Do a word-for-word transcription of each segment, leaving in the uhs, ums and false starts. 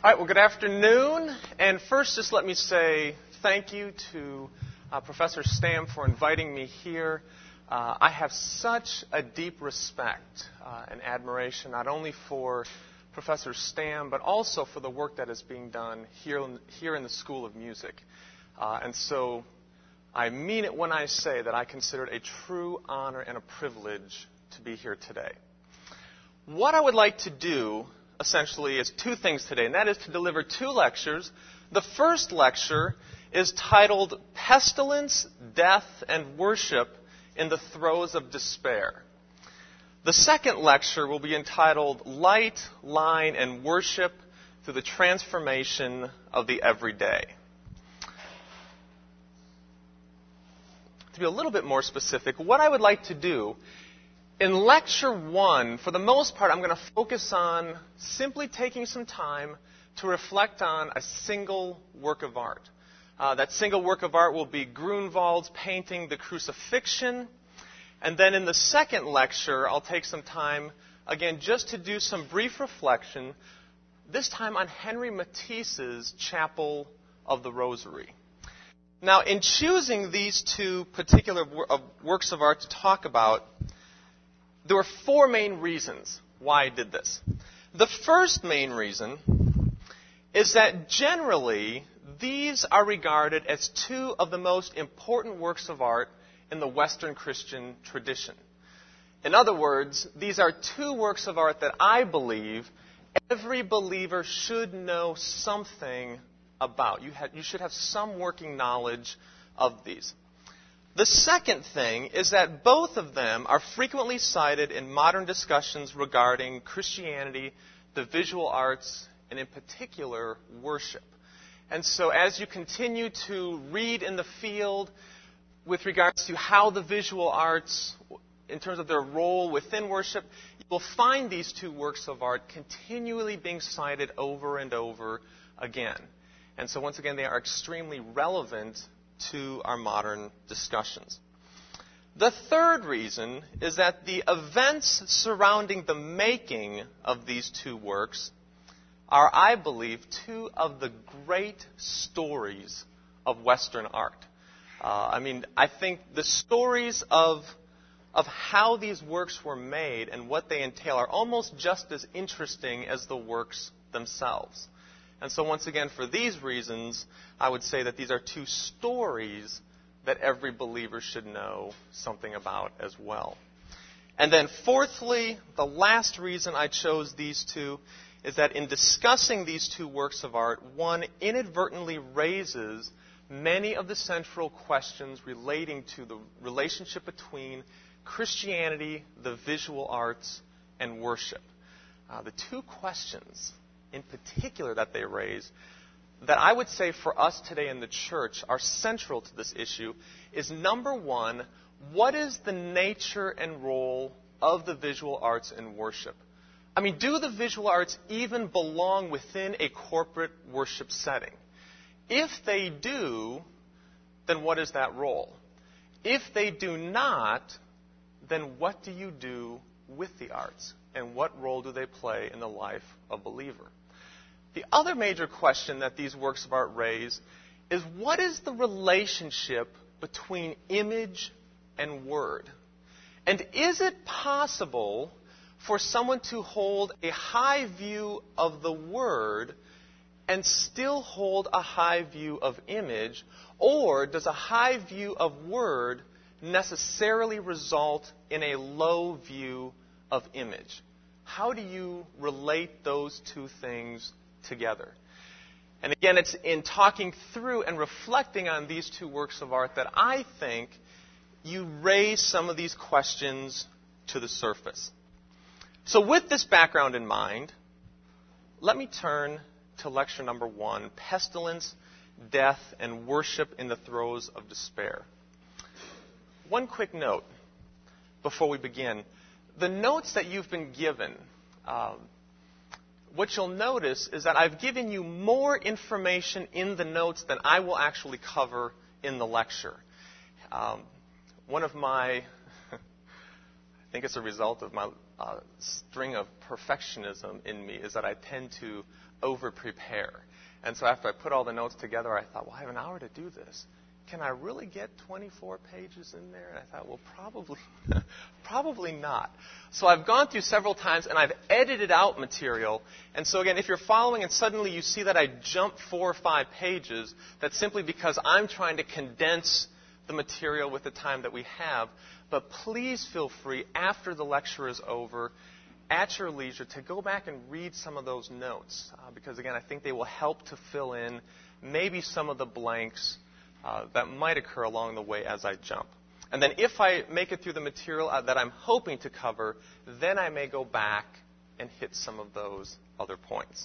All right, well, good afternoon. And first, just let me say thank you to uh, Professor Stamm for inviting me here. Uh, I have such a deep respect uh, and admiration, not only for Professor Stamm, but also for the work that is being done here in, here in the School of Music. Uh, and so I mean it when I say that I consider it a true honor and a privilege to be here today. What I would like to do essentially is two things today, and that is to deliver two lectures. The first lecture is titled Pestilence, Death, and Worship in the Throes of Despair. The second lecture will be entitled Light, Line, and Worship Through the Transformation of the Everyday. To be a little bit more specific, what I would like to do in lecture one, for the most part, I'm going to focus on simply taking some time to reflect on a single work of art. Uh, that single work of art will be Grunewald's painting, The Crucifixion. And then in the second lecture, I'll take some time, again, just to do some brief reflection, this time on Henry Matisse's Chapel of the Rosary. Now, in choosing these two particular works of art to talk about, there were four main reasons why I did this. The first main reason is that generally these are regarded as two of the most important works of art in the Western Christian tradition. In other words, these are two works of art that I believe every believer should know something about. You, have, you should have some working knowledge of these. The second thing is that both of them are frequently cited in modern discussions regarding Christianity, the visual arts, and in particular, worship. And so as you continue to read in the field with regards to how the visual arts, in terms of their role within worship, you will find these two works of art continually being cited over and over again. And so once again, they are extremely relevant to our modern discussions. The third reason is that the events surrounding the making of these two works are, I believe, two of the great stories of Western art. Uh, I mean, I think the stories of, of how these works were made and what they entail are almost just as interesting as the works themselves. And so once again, for these reasons, I would say that these are two stories that every believer should know something about as well. And then fourthly, the last reason I chose these two is that in discussing these two works of art, one inadvertently raises many of the central questions relating to the relationship between Christianity, the visual arts, and worship. Uh, the two questions in particular that they raise, that I would say for us today in the church are central to this issue, is number one, what is the nature and role of the visual arts in worship? I mean, do the visual arts even belong within a corporate worship setting? If they do, then what is that role? If they do not, then what do you do with the arts? And what role do they play in the life of a believer? The other major question that these works of art raise is, what is the relationship between image and word? And is it possible for someone to hold a high view of the word and still hold a high view of image? Or does a high view of word necessarily result in a low view of image? How do you relate those two things together? And again, it's in talking through and reflecting on these two works of art that I think you raise some of these questions to the surface. So with this background in mind, let me turn to lecture number one, Pestilence, Death, and Worship in the Throes of Despair. One quick note before we begin. The notes that you've been given, um, what you'll notice is that I've given you more information in the notes than I will actually cover in the lecture. Um, one of my, I think it's a result of my uh, string of perfectionism in me is that I tend to over-prepare. And so after I put all the notes together, I thought, well, I have an hour to do this. Can I really get twenty-four pages in there? And I thought, well, probably, probably not. So I've gone through several times, and I've edited out material. And so again, if you're following and suddenly you see that I jump four or five pages, that's simply because I'm trying to condense the material with the time that we have. But please feel free, after the lecture is over, at your leisure, to go back and read some of those notes. Uh, because again, I think they will help to fill in maybe some of the blanks Uh, that might occur along the way as I jump. And then if I make it through the material uh, that I'm hoping to cover, then I may go back and hit some of those other points.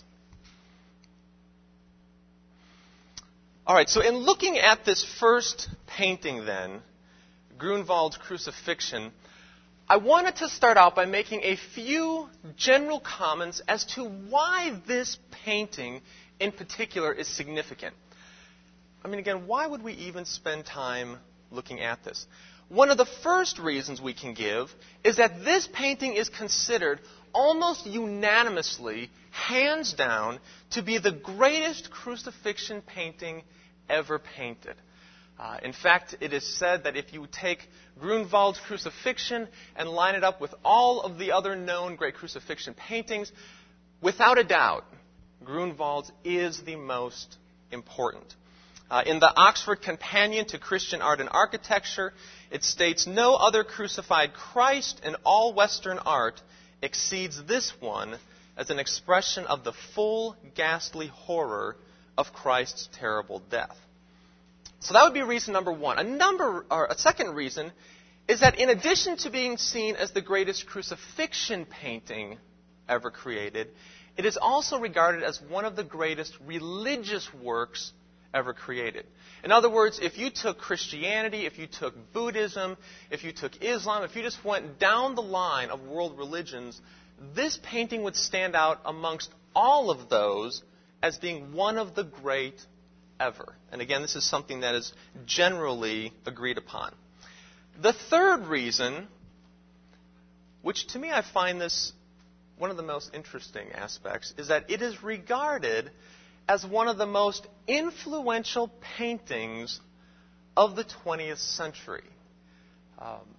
All right, so in looking at this first painting then, Grunewald's Crucifixion, I wanted to start out by making a few general comments as to why this painting in particular is significant. I mean, again, why would we even spend time looking at this? One of the first reasons we can give is that this painting is considered almost unanimously, hands down, to be the greatest crucifixion painting ever painted. Uh, in fact, it is said that if you take Grunewald's Crucifixion and line it up with all of the other known great crucifixion paintings, without a doubt, Grunewald's is the most important. Uh, in the Oxford Companion to Christian Art and Architecture, it states, "No other crucified Christ in all Western art exceeds this one as an expression of the full ghastly horror of Christ's terrible death." So that would be reason number one. A number, or a second reason is that in addition to being seen as the greatest crucifixion painting ever created, it is also regarded as one of the greatest religious works ever created. In other words, if you took Christianity, if you took Buddhism, if you took Islam, if you just went down the line of world religions, this painting would stand out amongst all of those as being one of the great ever. And again, this is something that is generally agreed upon. The third reason, which to me I find this one of the most interesting aspects, is that it is regarded as one of the most influential paintings of the twentieth century. Um,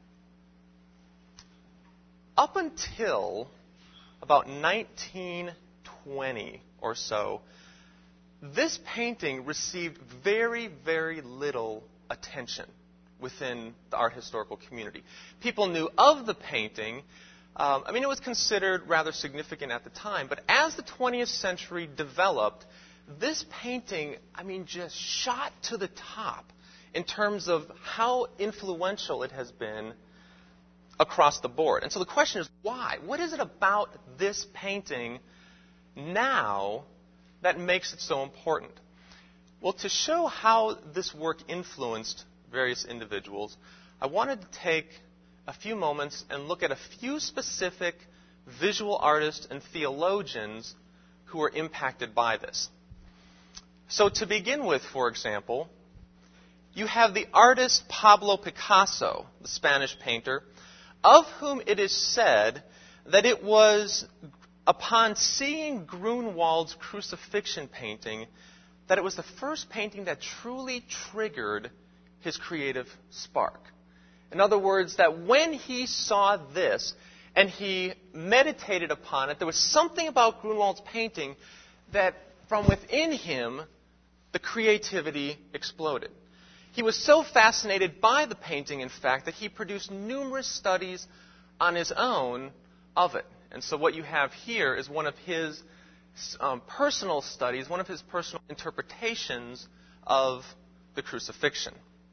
up until about nineteen twenty or so, this painting received very, very little attention within the art historical community. People knew of the painting. Um, I mean, it was considered rather significant at the time, but as the twentieth century developed, this painting, I mean, just shot to the top in terms of how influential it has been across the board. And so the question is, why? What is it about this painting now that makes it so important? Well, to show how this work influenced various individuals, I wanted to take a few moments and look at a few specific visual artists and theologians who were impacted by this. So to begin with, for example, you have the artist Pablo Picasso, the Spanish painter, of whom it is said that it was upon seeing Grunewald's Crucifixion painting that it was the first painting that truly triggered his creative spark. In other words, that when he saw this and he meditated upon it, there was something about Grunewald's painting that from within him, the creativity exploded. He was so fascinated by the painting, in fact, that he produced numerous studies on his own of it. And so what you have here is one of his um, personal studies, one of his personal interpretations of the crucifixion.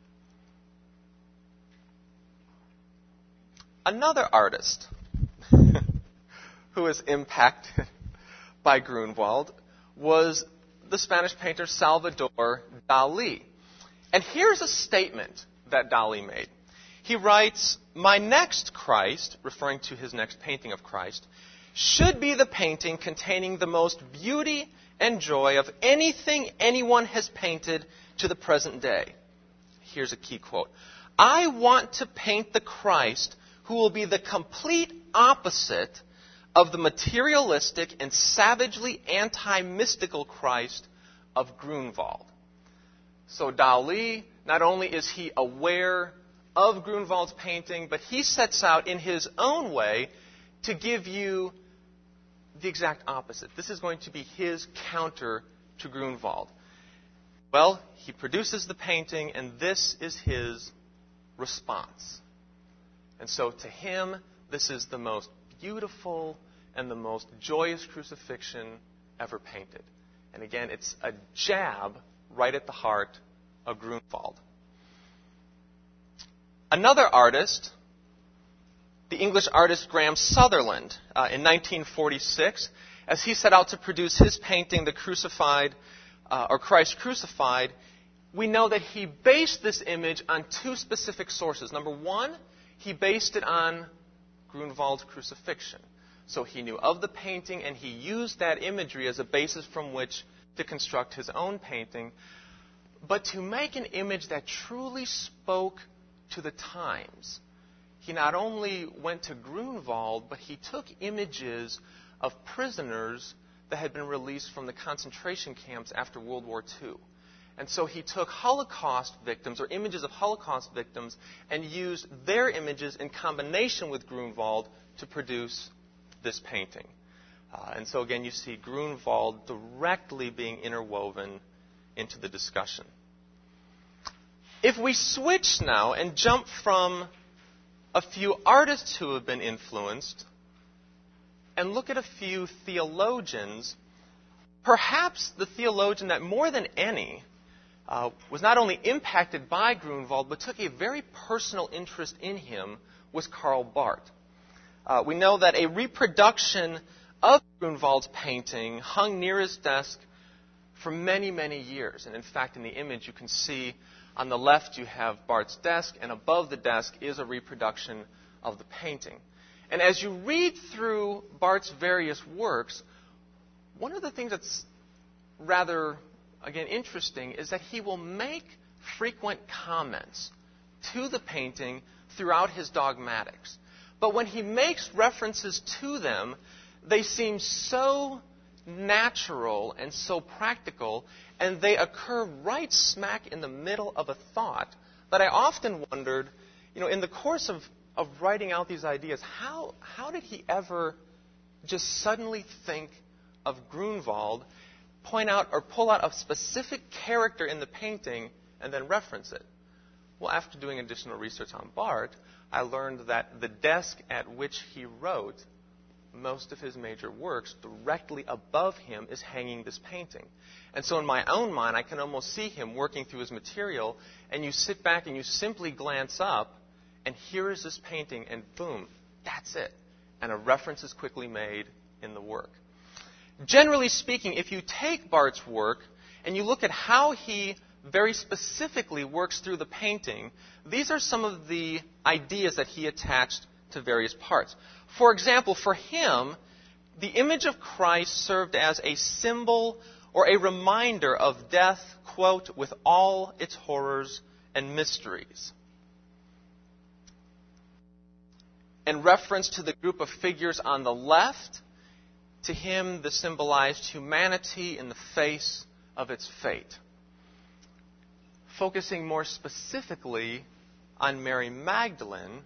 Another artist who was impacted by Grunewald was the Spanish painter Salvador Dali. And here's a statement that Dali made. He writes, "My next Christ," referring to his next painting of Christ, "should be the painting containing the most beauty and joy of anything anyone has painted to the present day." Here's a key quote. "I want to paint the Christ who will be the complete opposite of the materialistic and savagely anti-mystical Christ of Grunewald. So Dali, not only is he aware of Grunewald's painting, but he sets out in his own way to give you the exact opposite. This is going to be his counter to Grunewald. Well, he produces the painting, and this is his response. And so to him, this is the most beautiful and the most joyous crucifixion ever painted. And again, it's a jab right at the heart of Grunewald. Another artist, the English artist Graham Sutherland, uh, in nineteen forty-six, as he set out to produce his painting, The Crucified, uh, or Christ Crucified, we know that he based this image on two specific sources. Number one, he based it on Grunewald's crucifixion. So he knew of the painting, and he used that imagery as a basis from which to construct his own painting. But to make an image that truly spoke to the times, he not only went to Grunewald, but he took images of prisoners that had been released from the concentration camps after World War Two. And so he took Holocaust victims, or images of Holocaust victims, and used their images in combination with Grunewald to produce this painting. Uh, and so again, you see Grunewald directly being interwoven into the discussion. If we switch now and jump from a few artists who have been influenced and look at a few theologians, perhaps the theologian that more than any uh, was not only impacted by Grunewald, but took a very personal interest in him, was Karl Barth. Uh, we know that a reproduction of Grunewald's painting hung near his desk for many, many years. And in fact, in the image, you can see on the left you have Barth's desk, and above the desk is a reproduction of the painting. And as you read through Barth's various works, one of the things that's rather, again, interesting is that he will make frequent comments to the painting throughout his dogmatics. But when he makes references to them, they seem so natural and so practical, and they occur right smack in the middle of a thought that I often wondered, you know, in the course of, of writing out these ideas, how, how did he ever just suddenly think of Grunewald, point out or pull out a specific character in the painting, and then reference it? Well, after doing additional research on Barth, I learned that the desk at which he wrote most of his major works, directly above him is hanging this painting. And so in my own mind, I can almost see him working through his material, and you sit back and you simply glance up, and here is this painting, and boom, that's it. And a reference is quickly made in the work. Generally speaking, if you take Barth's work and you look at how he very specifically works through the painting, these are some of the ideas that he attached to various parts. For example, for him, the image of Christ served as a symbol or a reminder of death, quote, with all its horrors and mysteries. In reference to the group of figures on the left, to him, this symbolized humanity in the face of its fate. Focusing more specifically on Mary Magdalene,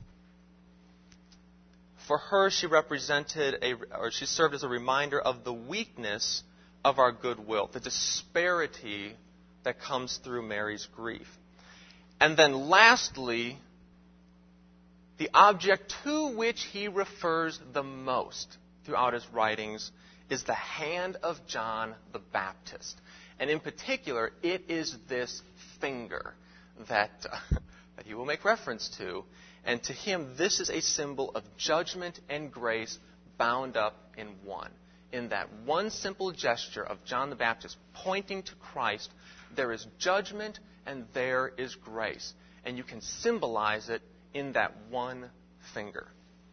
for her, she represented a, or she served as a reminder of the weakness of our goodwill, the disparity that comes through Mary's grief. And then lastly, the object to which he refers the most throughout his writings is the hand of John the Baptist. And in particular, it is this finger that, uh, that he will make reference to. And to him, this is a symbol of judgment and grace bound up in one. In that one simple gesture of John the Baptist pointing to Christ, there is judgment and there is grace. And you can symbolize it in that one finger.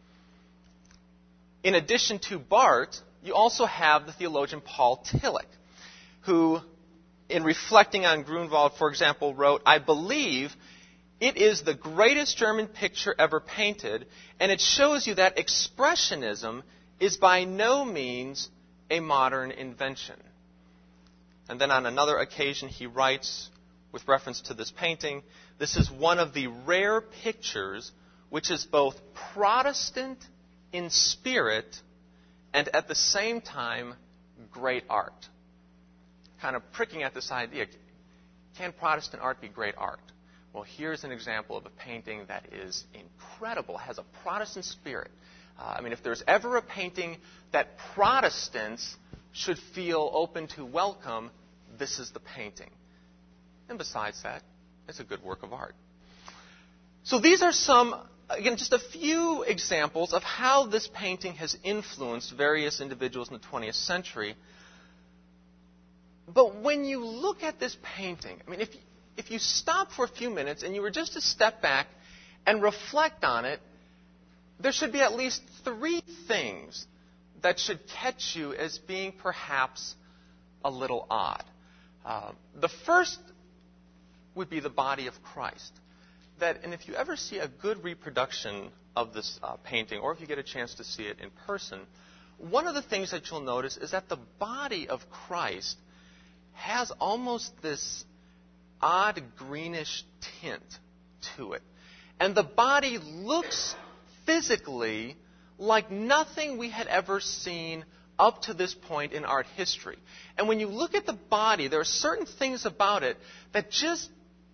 In addition to Barth, you also have the theologian Paul Tillich, who, in reflecting on Grunewald, for example, wrote, "I believe It is the greatest German picture ever painted, and it shows you that Expressionism is by no means a modern invention. And then on another occasion, he writes, with reference to this painting, this is one of the rare pictures which is both Protestant in spirit and at the same time great art. Kind of pricking at this idea, can Protestant art be great art? Well, here's an example of a painting that is incredible, has a Protestant spirit. Uh, I mean, if there's ever a painting that Protestants should feel open to welcome, this is the painting. And besides that, it's a good work of art. So these are some, again, just a few examples of how this painting has influenced various individuals in the twentieth century. But when you look at this painting, I mean, if, if you stop for a few minutes and you were just to step back and reflect on it, there should be at least three things that should catch you as being perhaps a little odd. Uh, the first would be the body of Christ. That, and if you ever see a good reproduction of this uh, painting, or if you get a chance to see it in person, one of the things that you'll notice is that the body of Christ has almost this odd greenish tint to it. And the body looks physically like nothing we had ever seen up to this point in art history. And when you look at the body, there are certain things about it that just,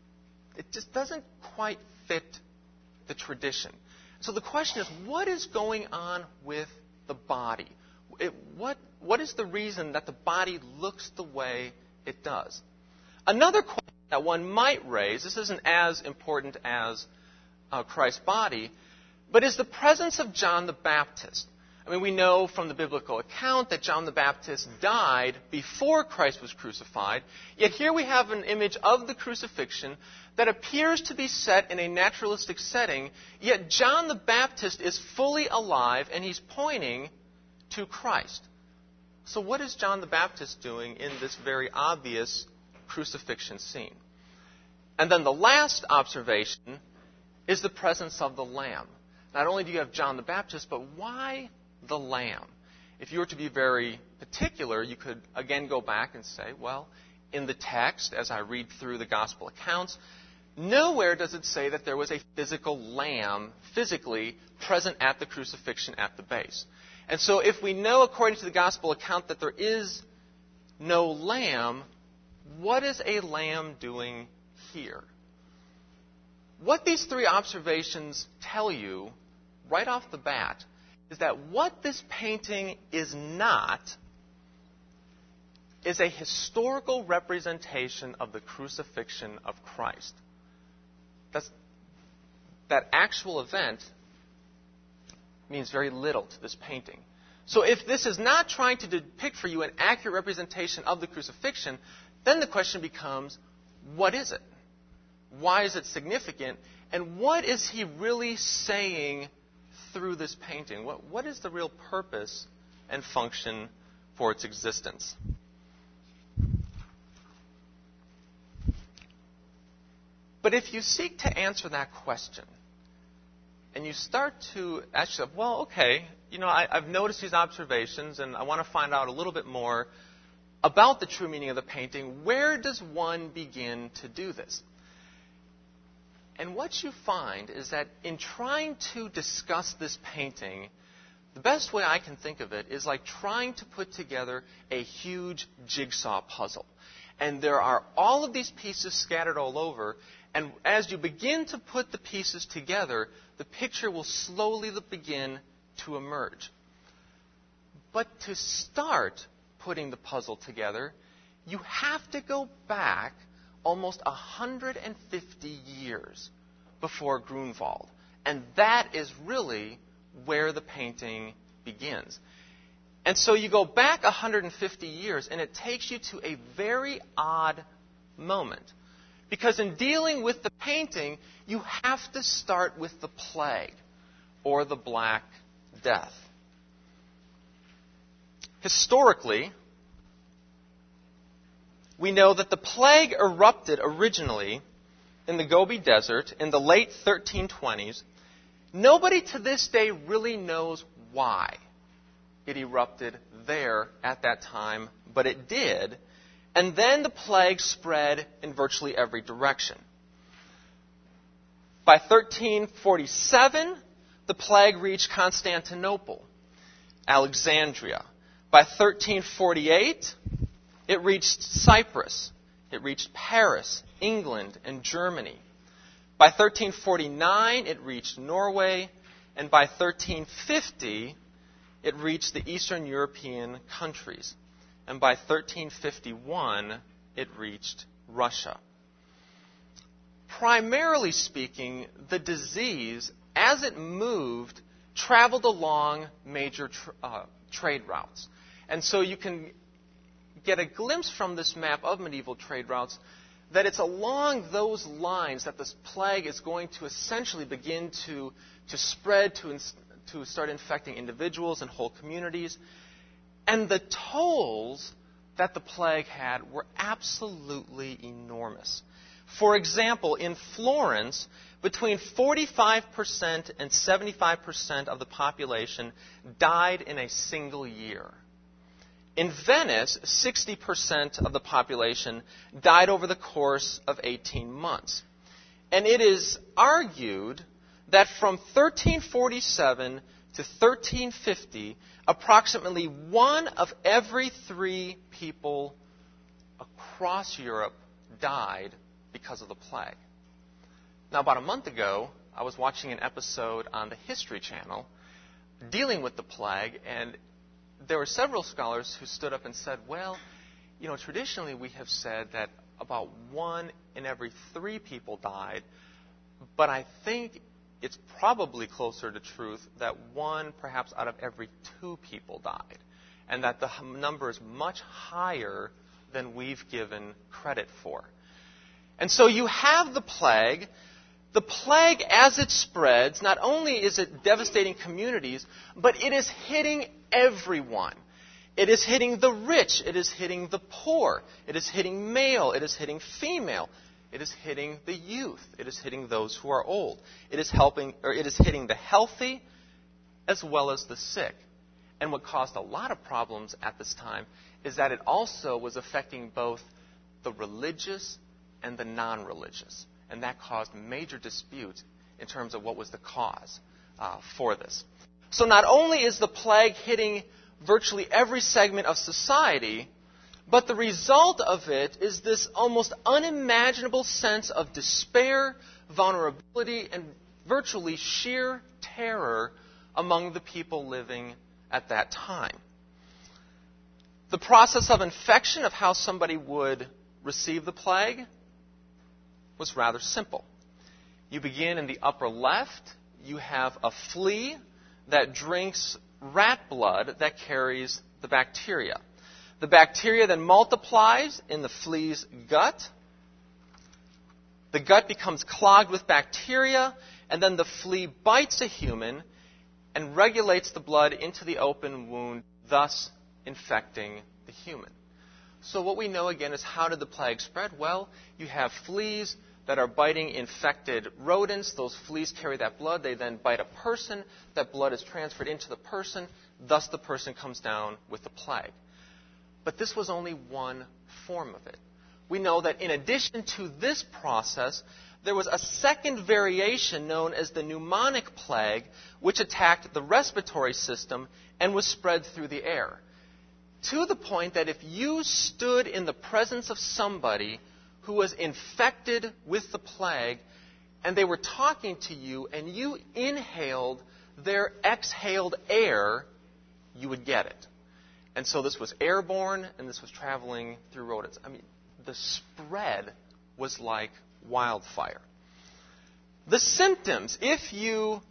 it just doesn't quite fit the tradition. So the question is, what is going on with the body? It, what, what is the reason that the body looks the way it does? Another question that one might raise, this isn't as important as uh, Christ's body, but is the presence of John the Baptist. I mean, we know from the biblical account that John the Baptist died before Christ was crucified, yet here we have an image of the crucifixion that appears to be set in a naturalistic setting, yet John the Baptist is fully alive and he's pointing to Christ. So what is John the Baptist doing in this very obvious crucifixion scene? And then the last observation is the presence of the Lamb. Not only do you have John the Baptist, but why the Lamb? If you were to be very particular, you could again go back and say, well, in the text, as I read through the gospel accounts, nowhere does it say that there was a physical lamb physically present at the crucifixion at the base. And so if we know, according to the gospel account, that there is no lamb, what is a lamb doing here? What these three observations tell you right off the bat is that what this painting is not is a historical representation of the crucifixion of Christ. That's, that actual event means very little to this painting. So if this is not trying to depict for you an accurate representation of the crucifixion, then the question becomes, what is it? Why is it significant? And what is he really saying through this painting? What, what is the real purpose and function for its existence? But if you seek to answer that question, and you start to ask yourself, well, okay, you know, I, I've noticed these observations, and I want to find out a little bit more about the true meaning of the painting. Where does one begin to do this? And what you find is that in trying to discuss this painting, the best way I can think of it is like trying to put together a huge jigsaw puzzle. And there are all of these pieces scattered all over, and as you begin to put the pieces together, the picture will slowly begin to emerge. But to start putting the puzzle together, you have to go back almost one hundred fifty years before Grunwald. And that is really where the painting begins. And so you go back one hundred fifty years, and it takes you to a very odd moment. Because in dealing with the painting, you have to start with the plague, or the Black Death. Historically, we know that the plague erupted originally in the Gobi Desert in the late thirteen twenties. Nobody to this day really knows why it erupted there at that time, but it did. And then the plague spread in virtually every direction. By thirteen forty-seven, the plague reached Constantinople, Alexandria. By thirteen forty-eight, it reached Cyprus. It reached Paris, England, and Germany. By thirteen forty-nine, it reached Norway. And by thirteen fifty, it reached the Eastern European countries. And by thirteen fifty-one, it reached Russia. Primarily speaking, the disease, as it moved, traveled along major tr- uh, trade routes. And so you can get a glimpse from this map of medieval trade routes that it's along those lines that this plague is going to essentially begin to, to spread, to, ins- to start infecting individuals and whole communities. And the tolls that the plague had were absolutely enormous. For example, in Florence, between forty-five percent and seventy-five percent of the population died in a single year. In Venice, sixty percent of the population died over the course of eighteen months. And it is argued that from thirteen forty-seven to thirteen fifty, approximately one of every three people across Europe died because of the plague. Now, about a month ago, I was watching an episode on the History Channel dealing with the plague, and there were several scholars who stood up and said, well, you know, traditionally we have said that about one in every three people died, but I think it's probably closer to truth that one perhaps out of every two people died, and that the number is much higher than we've given credit for. And so you have the plague. The plague, as it spreads, not only is it devastating communities, but it is hitting everyone. It is hitting the rich. It is hitting the poor. It is hitting male. It is hitting female. It is hitting the youth. It is hitting those who are old. It is helping, or it is hitting the healthy as well as the sick. And what caused a lot of problems at this time is that it also was affecting both the religious and the non-religious. And that caused major disputes in terms of what was the cause uh, for this. So not only is the plague hitting virtually every segment of society, but the result of it is this almost unimaginable sense of despair, vulnerability, and virtually sheer terror among the people living at that time. The process of infection, of how somebody would receive the plague, was rather simple. You begin in the upper left. You have a flea that drinks rat blood that carries the bacteria. The bacteria then multiplies in the flea's gut. The gut becomes clogged with bacteria, and then the flea bites a human and regulates the blood into the open wound, thus infecting the human. So what we know again is, how did the plague spread? Well, you have fleas that are biting infected rodents. Those fleas carry that blood. They then bite a person. That blood is transferred into the person. Thus, the person comes down with the plague. But this was only one form of it. We know that in addition to this process, there was a second variation known as the pneumonic plague, which attacked the respiratory system and was spread through the air. To the point that if you stood in the presence of somebody who was infected with the plague, and they were talking to you, and you inhaled their exhaled air, you would get it. And so this was airborne, and this was traveling through rodents. I mean, the spread was like wildfire. The symptoms, if you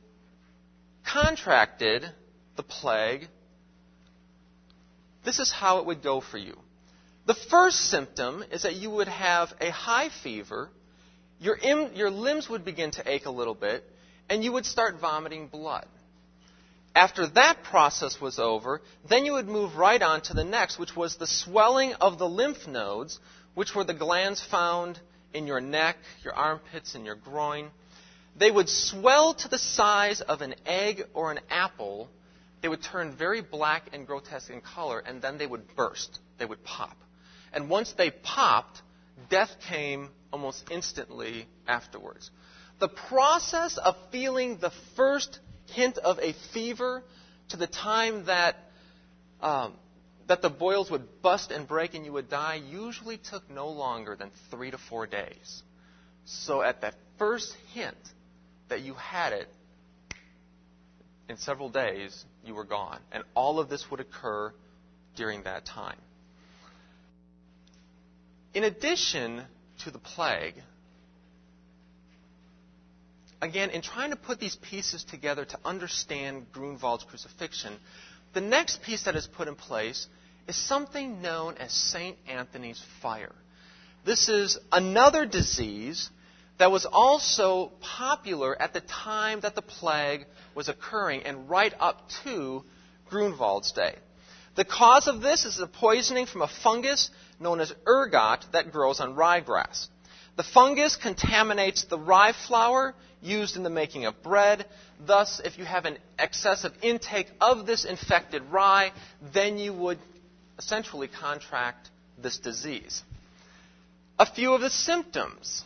contracted the plague, this is how it would go for you. The first symptom is that you would have a high fever, your, im- your limbs would begin to ache a little bit, and you would start vomiting blood. After that process was over, then you would move right on to the next, which was the swelling of the lymph nodes, which were the glands found in your neck, your armpits, and your groin. They would swell to the size of an egg or an apple. They would turn very black and grotesque in color, and then they would burst. They would pop. And once they popped, death came almost instantly afterwards. The process of feeling the first hint of a fever to the time that um, that the boils would bust and break and you would die usually took no longer than three to four days. So at that first hint that you had it, in several days, you were gone. And all of this would occur during that time. In addition to the plague, again, in trying to put these pieces together to understand Grunwald's crucifixion, the next piece that is put in place is something known as Saint Anthony's fire. This is another disease that was also popular at the time that the plague was occurring and right up to Grunwald's day. The cause of this is a poisoning from a fungus known as ergot that grows on ryegrass. The fungus contaminates the rye flour used in the making of bread. Thus, if you have an excessive intake of this infected rye, then you would essentially contract this disease. A few of the symptoms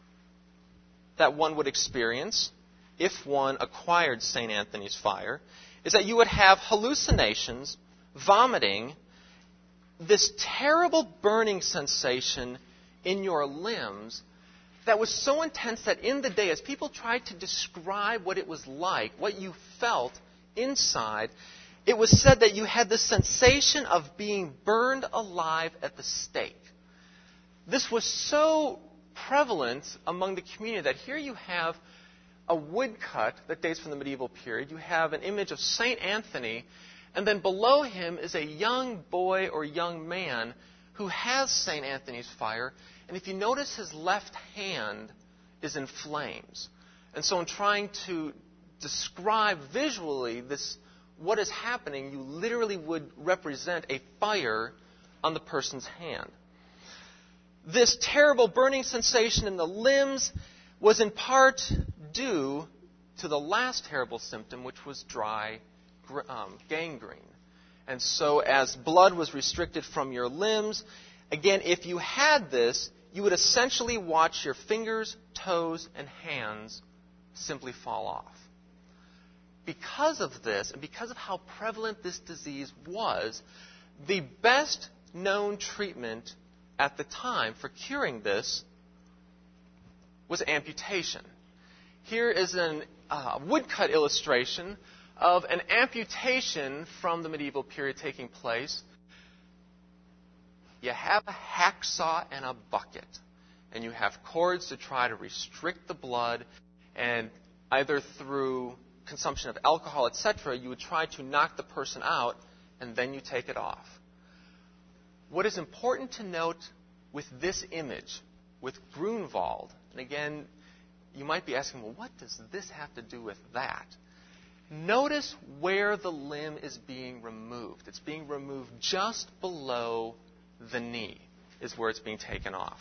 that one would experience if one acquired Saint Anthony's fire is that you would have hallucinations, vomiting, this terrible burning sensation in your limbs that was so intense that in the day, as people tried to describe what it was like, what you felt inside, it was said that you had the sensation of being burned alive at the stake. This was so prevalent among the community that here you have a woodcut that dates from the medieval period. You have an image of Saint Anthony, and then below him is a young boy or young man who has Saint Anthony's fire. And if you notice, his left hand is in flames. And so in trying to describe visually this, what is happening, you literally would represent a fire on the person's hand. This terrible burning sensation in the limbs was in part due to the last terrible symptom, which was dry um, gangrene. And so as blood was restricted from your limbs, again, if you had this, you would essentially watch your fingers, toes, and hands simply fall off. Because of this, and because of how prevalent this disease was, the best known treatment at the time for curing this was amputation. Here is a uh, woodcut illustration of an amputation from the medieval period taking place. You have a hacksaw and a bucket, and you have cords to try to restrict the blood, and either through consumption of alcohol, et cetera, you would try to knock the person out, and then you take it off. What is important to note with this image, with Grunwald, and again, you might be asking, well, what does this have to do with that? Notice where the limb is being removed. It's being removed just below the knee is where it's being taken off.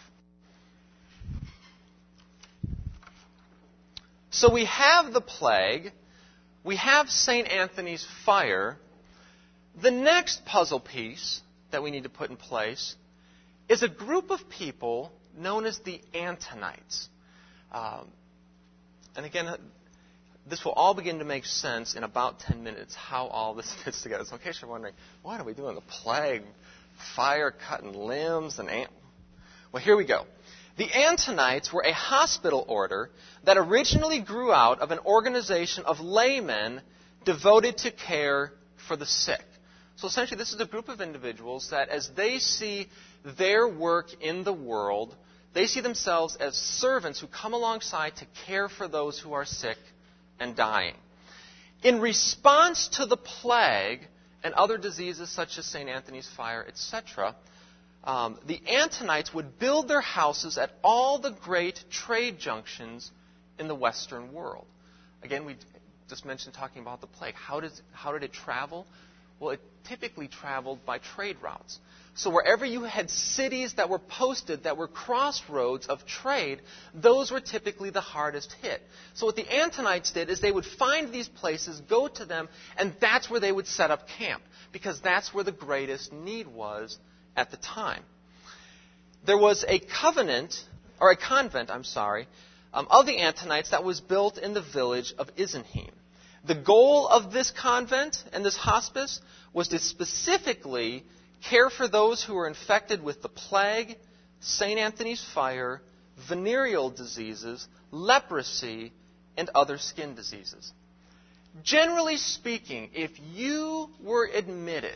So we have the plague. We have Saint Anthony's fire. The next puzzle piece that we need to put in place is a group of people known as the Antonites. Um, and again, this will all begin to make sense in about ten minutes, how all this fits together. So in case you're wondering, what are we doing? The plague, fire, cutting limbs, and ant. Well, here we go. The Antonites were a hospital order that originally grew out of an organization of laymen devoted to care for the sick. So essentially, this is a group of individuals that as they see their work in the world, they see themselves as servants who come alongside to care for those who are sick and dying. In response to the plague and other diseases such as Saint Anthony's fire, et cetera, um, the Antonites would build their houses at all the great trade junctions in the Western world. Again, we just mentioned talking about the plague. How, does, how did it travel? Well, it typically traveled by trade routes. So wherever you had cities that were posted, that were crossroads of trade, those were typically the hardest hit. So what the Antonites did is they would find these places, go to them, and that's where they would set up camp, because that's where the greatest need was at the time. There was a covenant, or a convent, I'm sorry, um, of the Antonites that was built in the village of Isenheim. The goal of this convent and this hospice was to specifically care for those who were infected with the plague, Saint Anthony's fire, venereal diseases, leprosy, and other skin diseases. Generally speaking, if you were admitted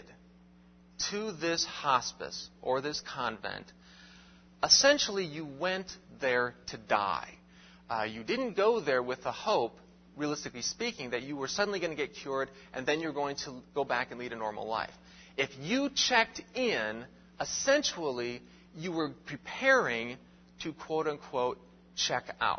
to this hospice or this convent, essentially you went there to die. Uh, you didn't go there with the hope, realistically speaking, that you were suddenly going to get cured and then you're going to go back and lead a normal life. If you checked in, essentially, you were preparing to, quote-unquote, check out.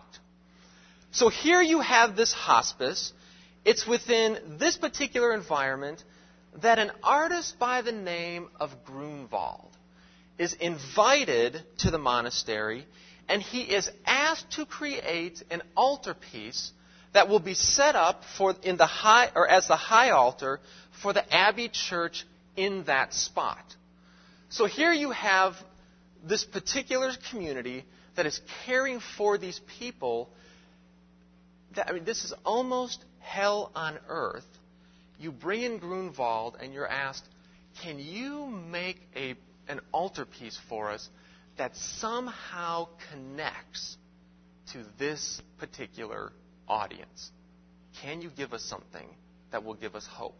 So here you have this hospice. It's within this particular environment that an artist by the name of Grunwald is invited to the monastery, and he is asked to create an altarpiece that will be set up for in the high or as the high altar for the Abbey Church in that spot. So here you have this particular community that is caring for these people. That, I mean, this is almost hell on earth. You bring in Grunwald and you're asked, can you make a an altarpiece for us that somehow connects to this particular audience? Can you give us something that will give us hope?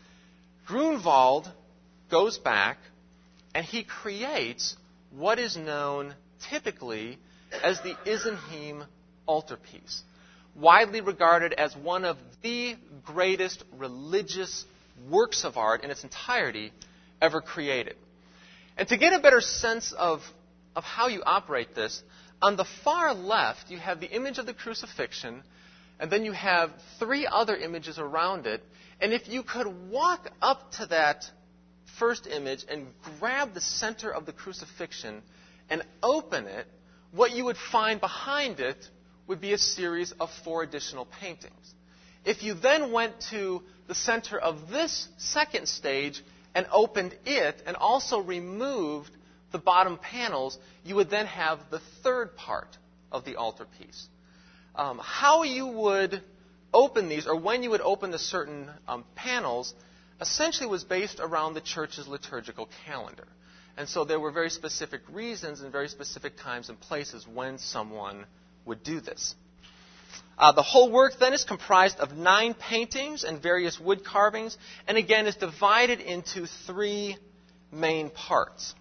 Grunwald goes back and he creates what is known typically as the Isenheim altarpiece, widely regarded as one of the greatest religious works of art in its entirety ever created. And to get a better sense of, of how you operate this, on the far left you have the image of the crucifixion, and then you have three other images around it. And if you could walk up to that first image and grab the center of the crucifixion and open it, what you would find behind it would be a series of four additional paintings. If you then went to the center of this second stage and opened it and also removed the bottom panels, you would then have the third part of the altarpiece. Um, how you would open these, or when you would open the certain um, panels, essentially was based around the church's liturgical calendar. And so there were very specific reasons and very specific times and places when someone would do this. Uh, the whole work then is comprised of nine paintings and various wood carvings, and again is divided into three main parts.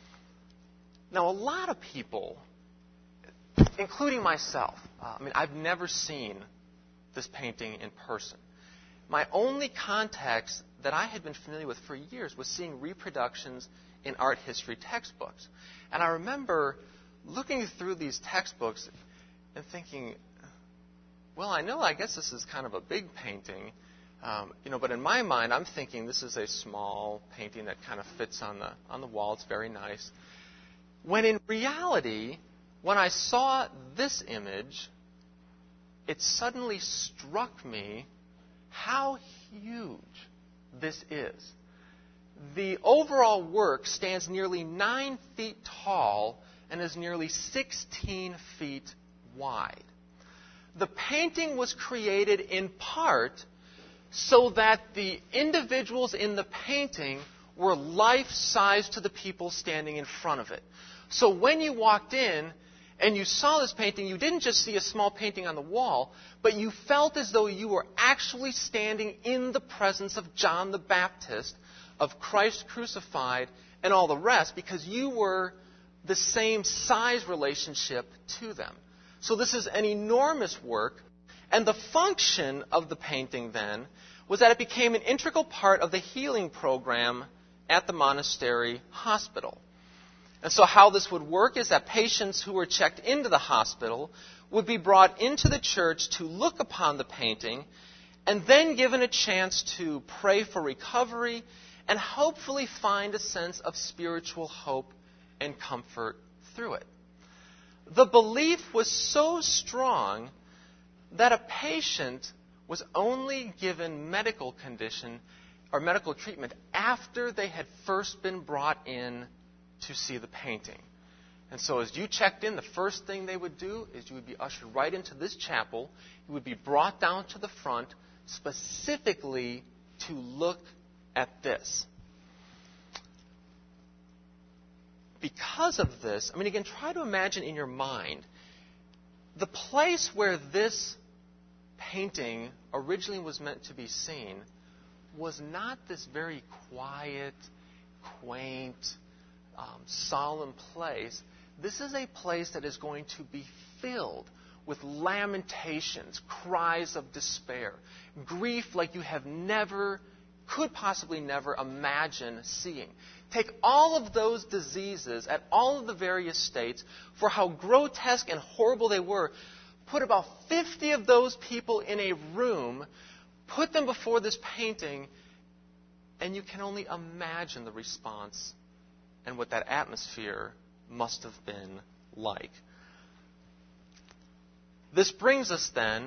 Now, a lot of people, including myself, uh, I mean, I've never seen this painting in person. My only context that I had been familiar with for years was seeing reproductions in art history textbooks. And I remember looking through these textbooks and thinking, well, I know, I guess this is kind of a big painting, um, you know, but in my mind, I'm thinking this is a small painting that kind of fits on the on the wall. It's very nice. When in reality, when I saw this image, it suddenly struck me how huge this is. The overall work stands nearly nine feet tall and is nearly sixteen feet wide. The painting was created in part so that the individuals in the painting were life-size to the people standing in front of it. So when you walked in and you saw this painting, you didn't just see a small painting on the wall, but you felt as though you were actually standing in the presence of John the Baptist, of Christ crucified, and all the rest, because you were the same size relationship to them. So this is an enormous work, and the function of the painting then was that it became an integral part of the healing program at the monastery hospital. And so how this would work is that patients who were checked into the hospital would be brought into the church to look upon the painting and then given a chance to pray for recovery and hopefully find a sense of spiritual hope and comfort through it. The belief was so strong that a patient was only given medical condition or medical treatment after they had first been brought in to see the painting. And so as you checked in, the first thing they would do is you would be ushered right into this chapel. You would be brought down to the front specifically to look at this. Because of this, I mean, again, try to imagine in your mind the place where this painting originally was meant to be seen was not this very quiet, quaint, um, solemn place. This is a place that is going to be filled with lamentations, cries of despair, grief like you have never, could possibly never imagine seeing. Take all of those diseases at all of the various states, for how grotesque and horrible they were, put about fifty of those people in a room, put them before this painting, and you can only imagine the response and what that atmosphere must have been like. This brings us then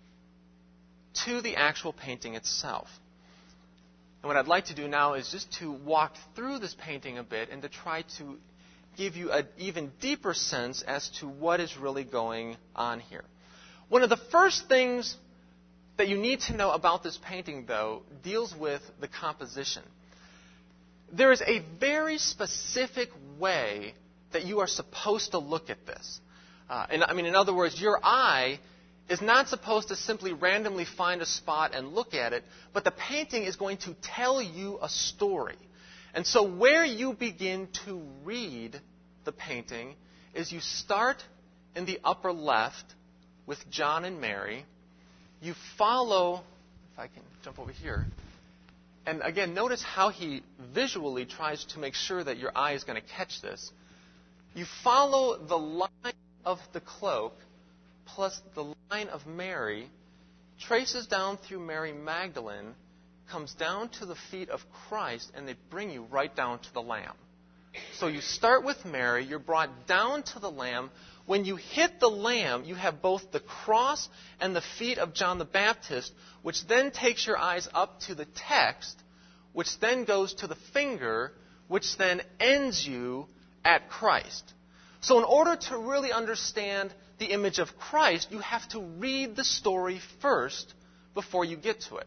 to the actual painting itself. And what I'd like to do now is just to walk through this painting a bit and to try to give you an even deeper sense as to what is really going on here. One of the first things that you need to know about this painting, though, deals with the composition. There is a very specific way that you are supposed to look at this. Uh, and I mean, in other words, your eye is not supposed to simply randomly find a spot and look at it, but the painting is going to tell you a story. And so where you begin to read the painting is you start in the upper left with John and Mary. You follow, if I can jump over here, and again, notice how he visually tries to make sure that your eye is going to catch this. You follow the line of the cloak plus the line of Mary, traces down through Mary Magdalene, comes down to the feet of Christ, and they bring you right down to the Lamb. So you start with Mary, you're brought down to the Lamb. When you hit the Lamb, you have both the cross and the feet of John the Baptist, which then takes your eyes up to the text, which then goes to the finger, which then ends you at Christ. So in order to really understand the image of Christ, you have to read the story first before you get to it.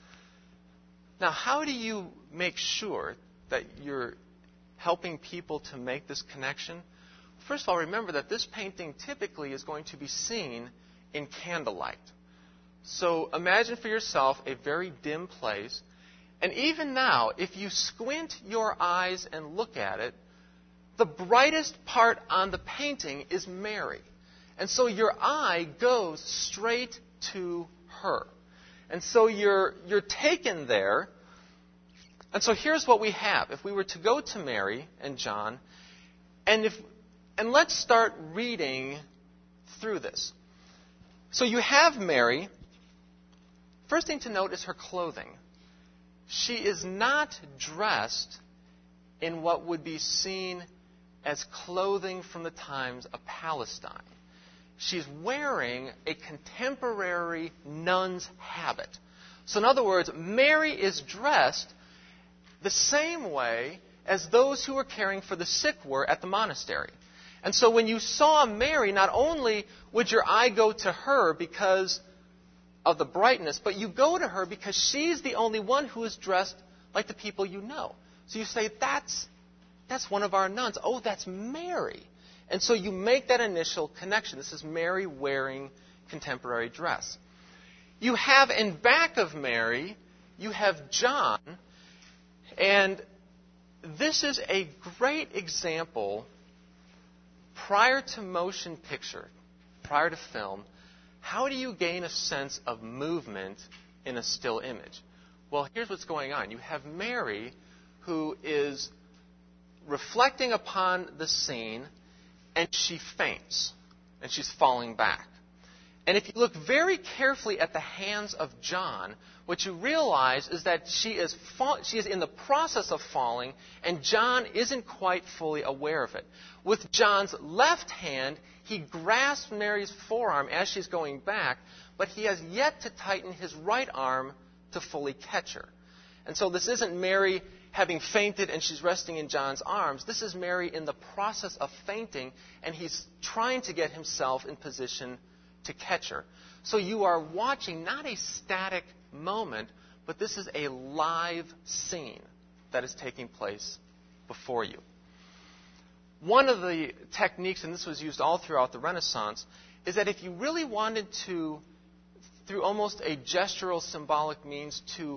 Now, how do you make sure that you're helping people to make this connection? First of all, remember that this painting typically is going to be seen in candlelight. So imagine for yourself a very dim place. And even now, if you squint your eyes and look at it, the brightest part on the painting is Mary. And so your eye goes straight to her. And so you're, you're taken there. And so here's what we have. If we were to go to Mary and John, and if and let's start reading through this. So you have Mary. First thing to note is her clothing. She is not dressed in what would be seen as clothing from the times of Palestine. She's wearing a contemporary nun's habit. So in other words, Mary is dressed the same way as those who were caring for the sick were at the monastery. And so when you saw Mary, not only would your eye go to her because of the brightness, but you go to her because she's the only one who is dressed like the people you know. So you say, that's, that's one of our nuns. Oh, that's Mary. And so you make that initial connection. This is Mary wearing contemporary dress. You have in back of Mary, you have John. And this is a great example, prior to motion picture, prior to film, how do you gain a sense of movement in a still image? Well, here's what's going on. You have Mary who is reflecting upon the scene, and she faints, and she's falling back. And if you look very carefully at the hands of John, what you realize is that she is fa- she is in the process of falling, and John isn't quite fully aware of it. With John's left hand, he grasps Mary's forearm as she's going back, but he has yet to tighten his right arm to fully catch her. And so this isn't Mary having fainted and she's resting in John's arms. This is Mary in the process of fainting, and he's trying to get himself in position to catch her. So you are watching not a static moment, but this is a live scene that is taking place before you. One of the techniques, and this was used all throughout the Renaissance, is that if you really wanted to, through almost a gestural symbolic means, to,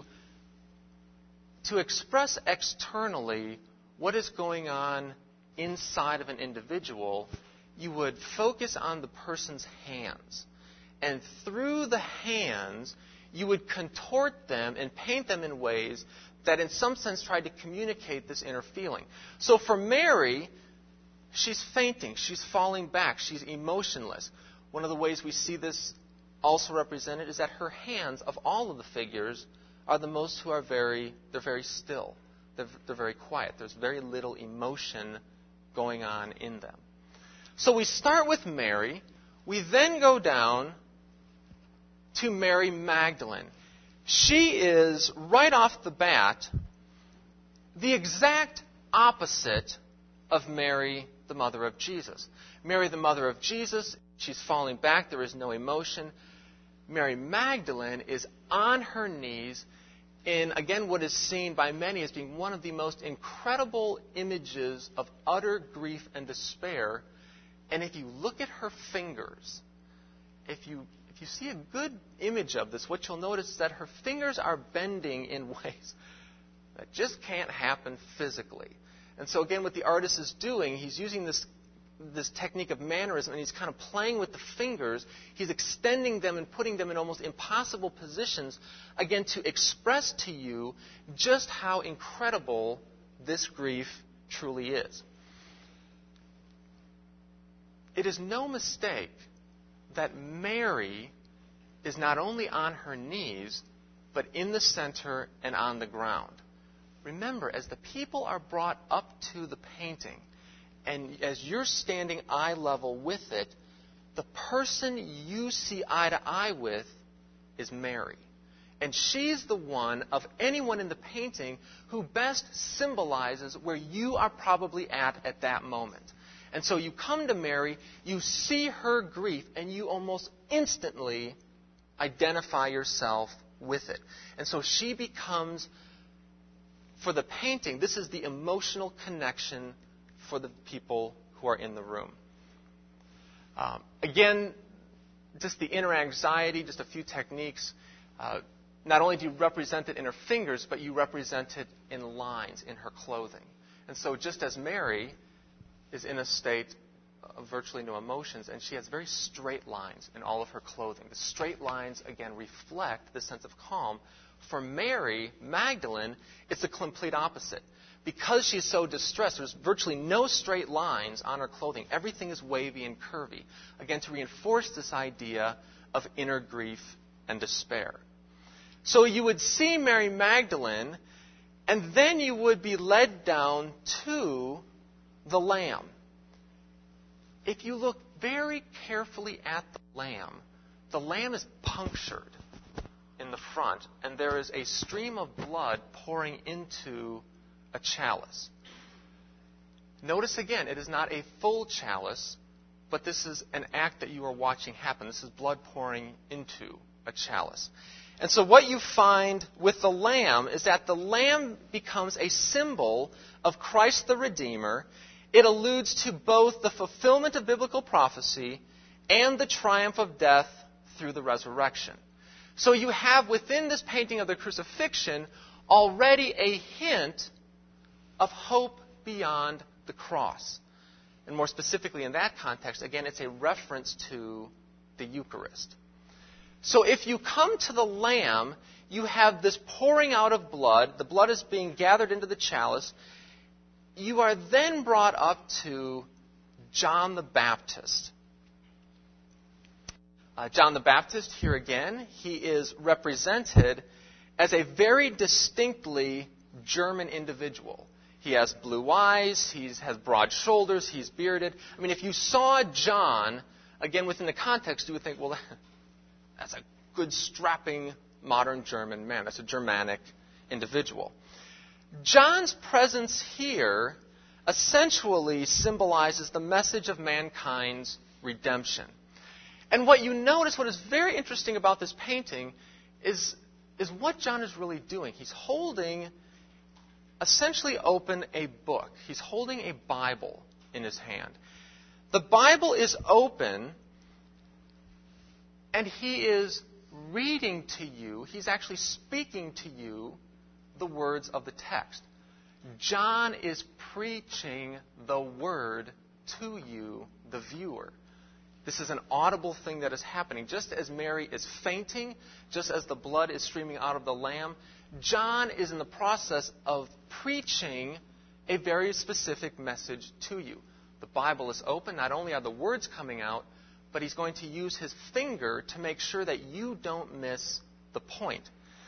to express externally what is going on inside of an individual, you would focus on the person's hands. And through the hands, you would contort them and paint them in ways that in some sense tried to communicate this inner feeling. So for Mary, she's fainting, she's falling back, she's emotionless. One of the ways we see this also represented is that her hands, of all of the figures, are the most who are very, they're very still. They're, they're very quiet. There's very little emotion going on in them. So we start with Mary. We then go down to Mary Magdalene. She is, right off the bat, the exact opposite of Mary, the mother of Jesus. Mary, the mother of Jesus, she's falling back. There is no emotion. Mary Magdalene is on her knees in, again, what is seen by many as being one of the most incredible images of utter grief and despair. And if you look at her fingers, if you if you see a good image of this, what you'll notice is that her fingers are bending in ways that just can't happen physically. And so again, what the artist is doing, he's using this this technique of mannerism, and he's kind of playing with the fingers. He's extending them and putting them in almost impossible positions, again, to express to you just how incredible this grief truly is. It is no mistake that Mary is not only on her knees, but in the center and on the ground. Remember, as the people are brought up to the painting, and as you're standing eye level with it, the person you see eye to eye with is Mary. And she's the one of anyone in the painting who best symbolizes where you are probably at at that moment. And so you come to Mary, you see her grief, and you almost instantly identify yourself with it. And so she becomes, for the painting, this is the emotional connection for the people who are in the room. Um, again, just the inner anxiety, just a few techniques. Uh, not only do you represent it in her fingers, but you represent it in lines in her clothing. And so just as Mary is in a state of virtually no emotions, and she has very straight lines in all of her clothing. The straight lines, again, reflect the sense of calm. For Mary Magdalene, it's the complete opposite. Because she's so distressed, there's virtually no straight lines on her clothing. Everything is wavy and curvy, again, to reinforce this idea of inner grief and despair. So you would see Mary Magdalene, and then you would be led down to the lamb. If you look very carefully at the lamb, the lamb is punctured in the front, and there is a stream of blood pouring into a chalice. Notice again, it is not a full chalice, but this is an act that you are watching happen. This is blood pouring into a chalice. And so what you find with the lamb is that the lamb becomes a symbol of Christ the Redeemer. It alludes to both the fulfillment of biblical prophecy and the triumph of death through the resurrection. So you have within this painting of the crucifixion already a hint of hope beyond the cross. And more specifically in that context, again, it's a reference to the Eucharist. So if you come to the lamb, you have this pouring out of blood. The blood is being gathered into the chalice. You are then brought up to John the Baptist. Uh, John the Baptist, here again, he is represented as a very distinctly German individual. He has blue eyes, he has broad shoulders, he's bearded. I mean, if you saw John, again, within the context, you would think, well, that's a good, strapping, modern German man. That's a Germanic individual. John's presence here essentially symbolizes the message of mankind's redemption. And what you notice, what is very interesting about this painting, is, is what John is really doing. He's holding, essentially open, a book. He's holding a Bible in his hand. The Bible is open, and he is reading to you, he's actually speaking to you the words of the text. John is preaching the word to you, the viewer. This is an audible thing that is happening. Just as Mary is fainting, just as the blood is streaming out of the lamb, John is in the process of preaching a very specific message to you. The Bible is open. Not only are the words coming out, but he's going to use his finger to make sure that you don't miss the point.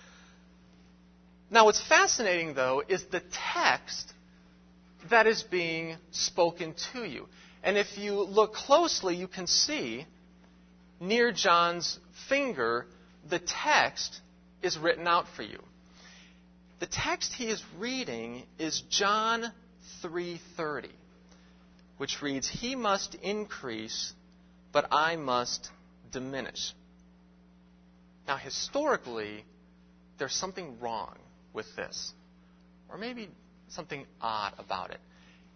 Now, what's fascinating, though, is the text that is being spoken to you. And if you look closely, you can see near John's finger, the text is written out for you. The text he is reading is John three thirty, which reads, "He must increase, but I must diminish." Now, historically, there's something wrong with this, or maybe something odd about it.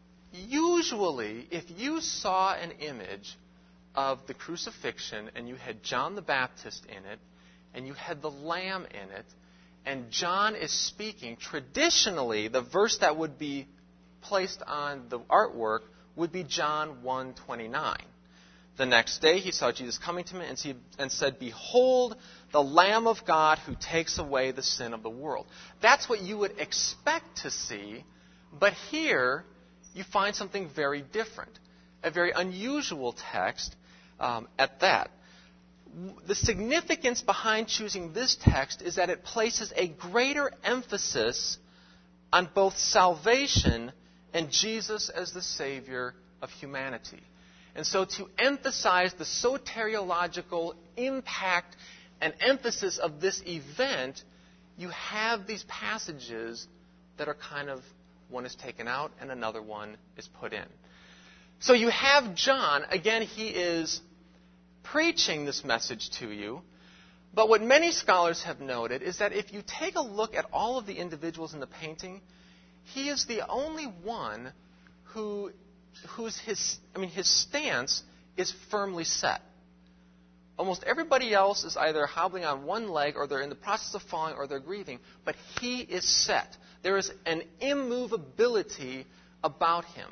Usually, if you saw an image of the crucifixion and you had John the Baptist in it, and you had the lamb in it, and John is speaking, traditionally, the verse that would be placed on the artwork would be John one twenty-nine. The next day he saw Jesus coming to him and, see, and said, "Behold, the Lamb of God who takes away the sin of the world." That's what you would expect to see, but here you find something very different, a very unusual text um, at that. The significance behind choosing this text is that it places a greater emphasis on both salvation and Jesus as the Savior of humanity. And so to emphasize the soteriological impact and emphasis of this event, you have these passages that are kind of, one is taken out and another one is put in. So you have John, again, he is preaching this message to you. But what many scholars have noted is that if you take a look at all of the individuals in the painting, he is the only one who whose his I mean his stance is firmly set. Almost everybody else is either hobbling on one leg, or they're in the process of falling, or they're grieving, but he is set. There is an immovability about him.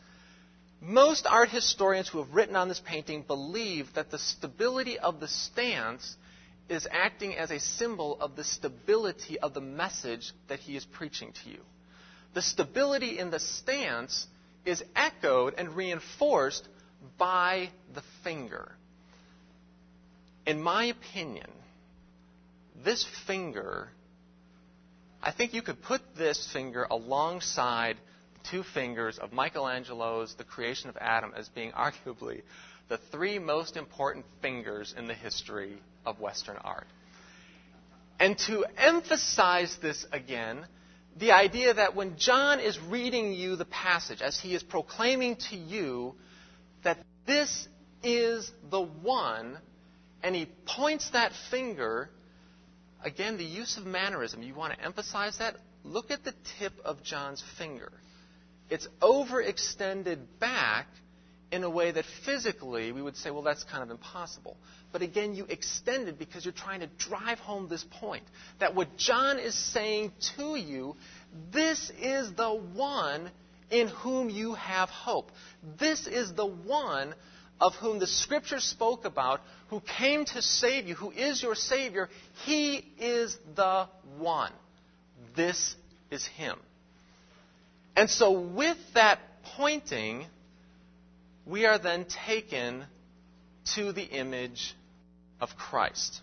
Most art historians who have written on this painting believe that the stability of the stance is acting as a symbol of the stability of the message that he is preaching to you. The stability in the stance is echoed and reinforced by the finger. In my opinion, this finger, I think you could put this finger alongside the two fingers of Michelangelo's The Creation of Adam as being arguably the three most important fingers in the history of Western art. And to emphasize this again, the idea that when John is reading you the passage, as he is proclaiming to you that this is the one, and he points that finger, again, the use of mannerism, you want to emphasize that? Look at the tip of John's finger. It's overextended back in a way that physically we would say, well, that's kind of impossible. But again, you extend it because you're trying to drive home this point, that what John is saying to you, this is the one in whom you have hope. This is the one of whom the Scripture spoke about, who came to save you, who is your Savior. He is the one. This is Him. And so with that pointing, we are then taken to the image of Christ.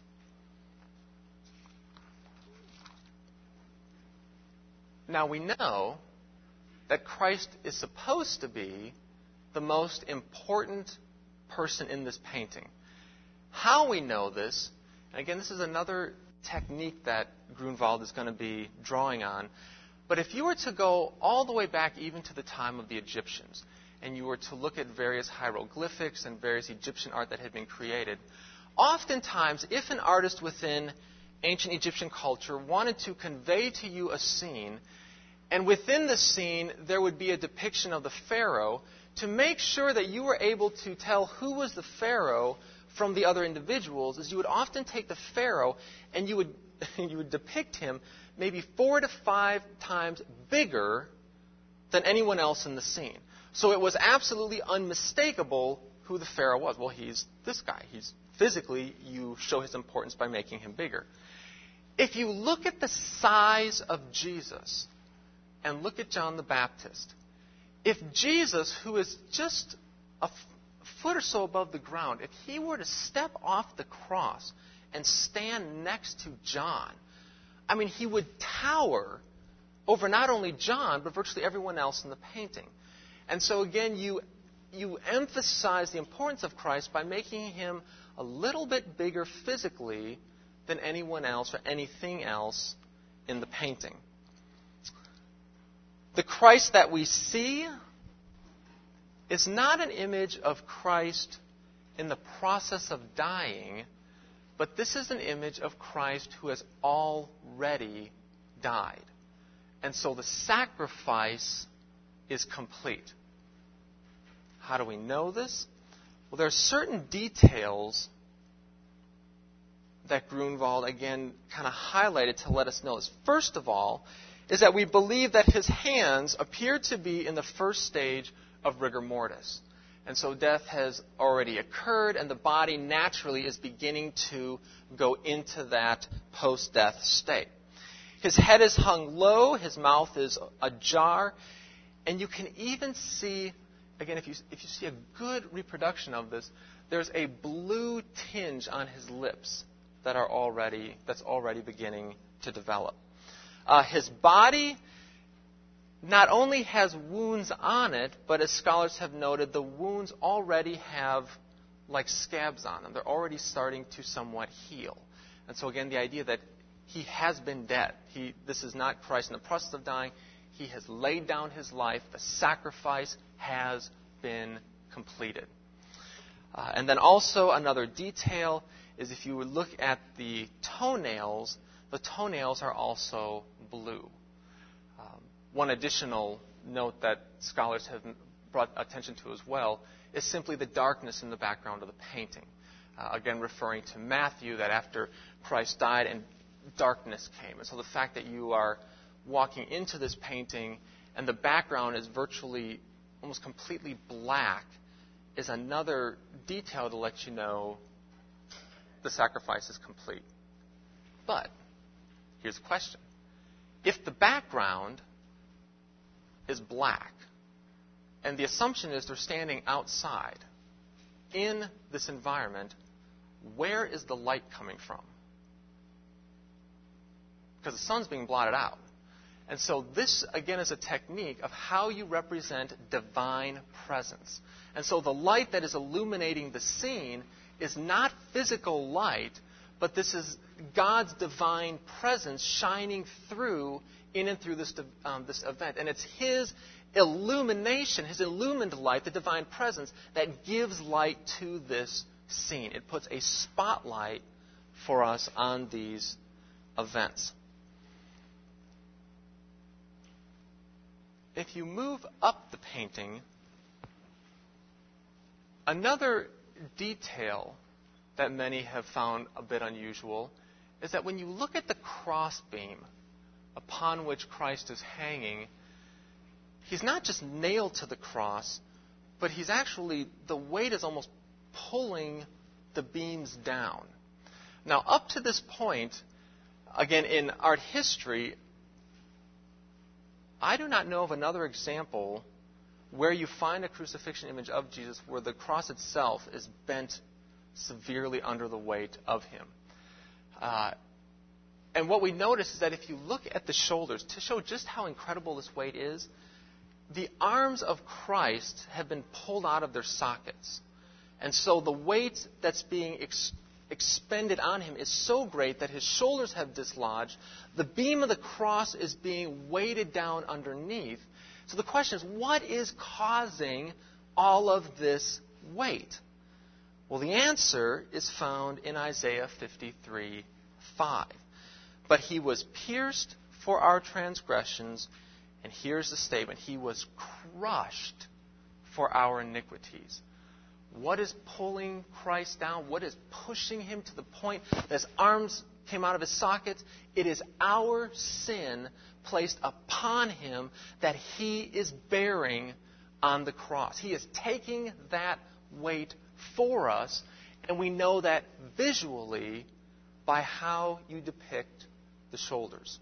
Now we know that Christ is supposed to be the most important person in this painting. How we know this, and again, this is another technique that Grunwald is going to be drawing on, but if you were to go all the way back even to the time of the Egyptians, and you were to look at various hieroglyphics and various Egyptian art that had been created, oftentimes, if an artist within ancient Egyptian culture wanted to convey to you a scene, and within the scene there would be a depiction of the pharaoh, to make sure that you were able to tell who was the pharaoh from the other individuals, is you would often take the pharaoh and you would you would depict him maybe four to five times bigger than anyone else in the scene. So it was absolutely unmistakable who the pharaoh was. Well, he's this guy. He's physically, you show his importance by making him bigger. If you look at the size of Jesus and look at John the Baptist, if Jesus, who is just a f- foot or so above the ground, if he were to step off the cross and stand next to John, I mean, he would tower over not only John, but virtually everyone else in the painting. And so again, you, you emphasize the importance of Christ by making him a little bit bigger physically than anyone else or anything else in the painting. The Christ that we see is not an image of Christ in the process of dying, but this is an image of Christ who has already died. And so the sacrifice is complete. How do we know this? Well, there are certain details that Grunwald, again, kind of highlighted to let us know this. First of all, is that we believe that his hands appear to be in the first stage of rigor mortis. And so death has already occurred, and the body naturally is beginning to go into that post-death state. His head is hung low, his mouth is ajar, and you can even see, again, if you, if you see a good reproduction of this, there's a blue tinge on his lips that are already, that's already beginning to develop. Uh, his body not only has wounds on it, but as scholars have noted, the wounds already have like scabs on them. They're already starting to somewhat heal. And so again, the idea that he has been dead. He, this is not Christ in the process of dying. He has laid down his life. The sacrifice has been completed. Uh, and then also another detail is if you would look at the toenails, the toenails are also blue. Um, one additional note that scholars have brought attention to as well is simply the darkness in the background of the painting. Uh, again, referring to Matthew, that after Christ died and darkness came. And so the fact that you are walking into this painting and the background is virtually almost completely black is another detail to let you know the sacrifice is complete. But here's the question. If the background is black, and the assumption is they're standing outside in this environment, where is the light coming from? Because the sun's being blotted out. And so this, again, is a technique of how you represent divine presence. And so the light that is illuminating the scene is not physical light, but this is God's divine presence shining through, in and through this, um, this event. And it's His illumination, His illumined light, the divine presence, that gives light to this scene. It puts a spotlight for us on these events. If you move up the painting, another detail that many have found a bit unusual is that when you look at the crossbeam upon which Christ is hanging, he's not just nailed to the cross, but he's actually, the weight is almost pulling the beams down. Now, up to this point, again, in art history, I do not know of another example where you find a crucifixion image of Jesus where the cross itself is bent severely under the weight of him. Uh, and what we notice is that if you look at the shoulders, to show just how incredible this weight is, the arms of Christ have been pulled out of their sockets. And so the weight that's being ex- expended on him is so great that his shoulders have dislodged. The beam of the cross is being weighted down underneath. So the question is, what is causing all of this weight? Well, the answer is found in Isaiah fifty-three five. But he was pierced for our transgressions, and here's the statement, he was crushed for our iniquities. What is pulling Christ down? What is pushing him to the point that his arms came out of his sockets? It is our sin placed upon him that he is bearing on the cross. He is taking that weight for us, and we know that visually by how you depict the shoulders.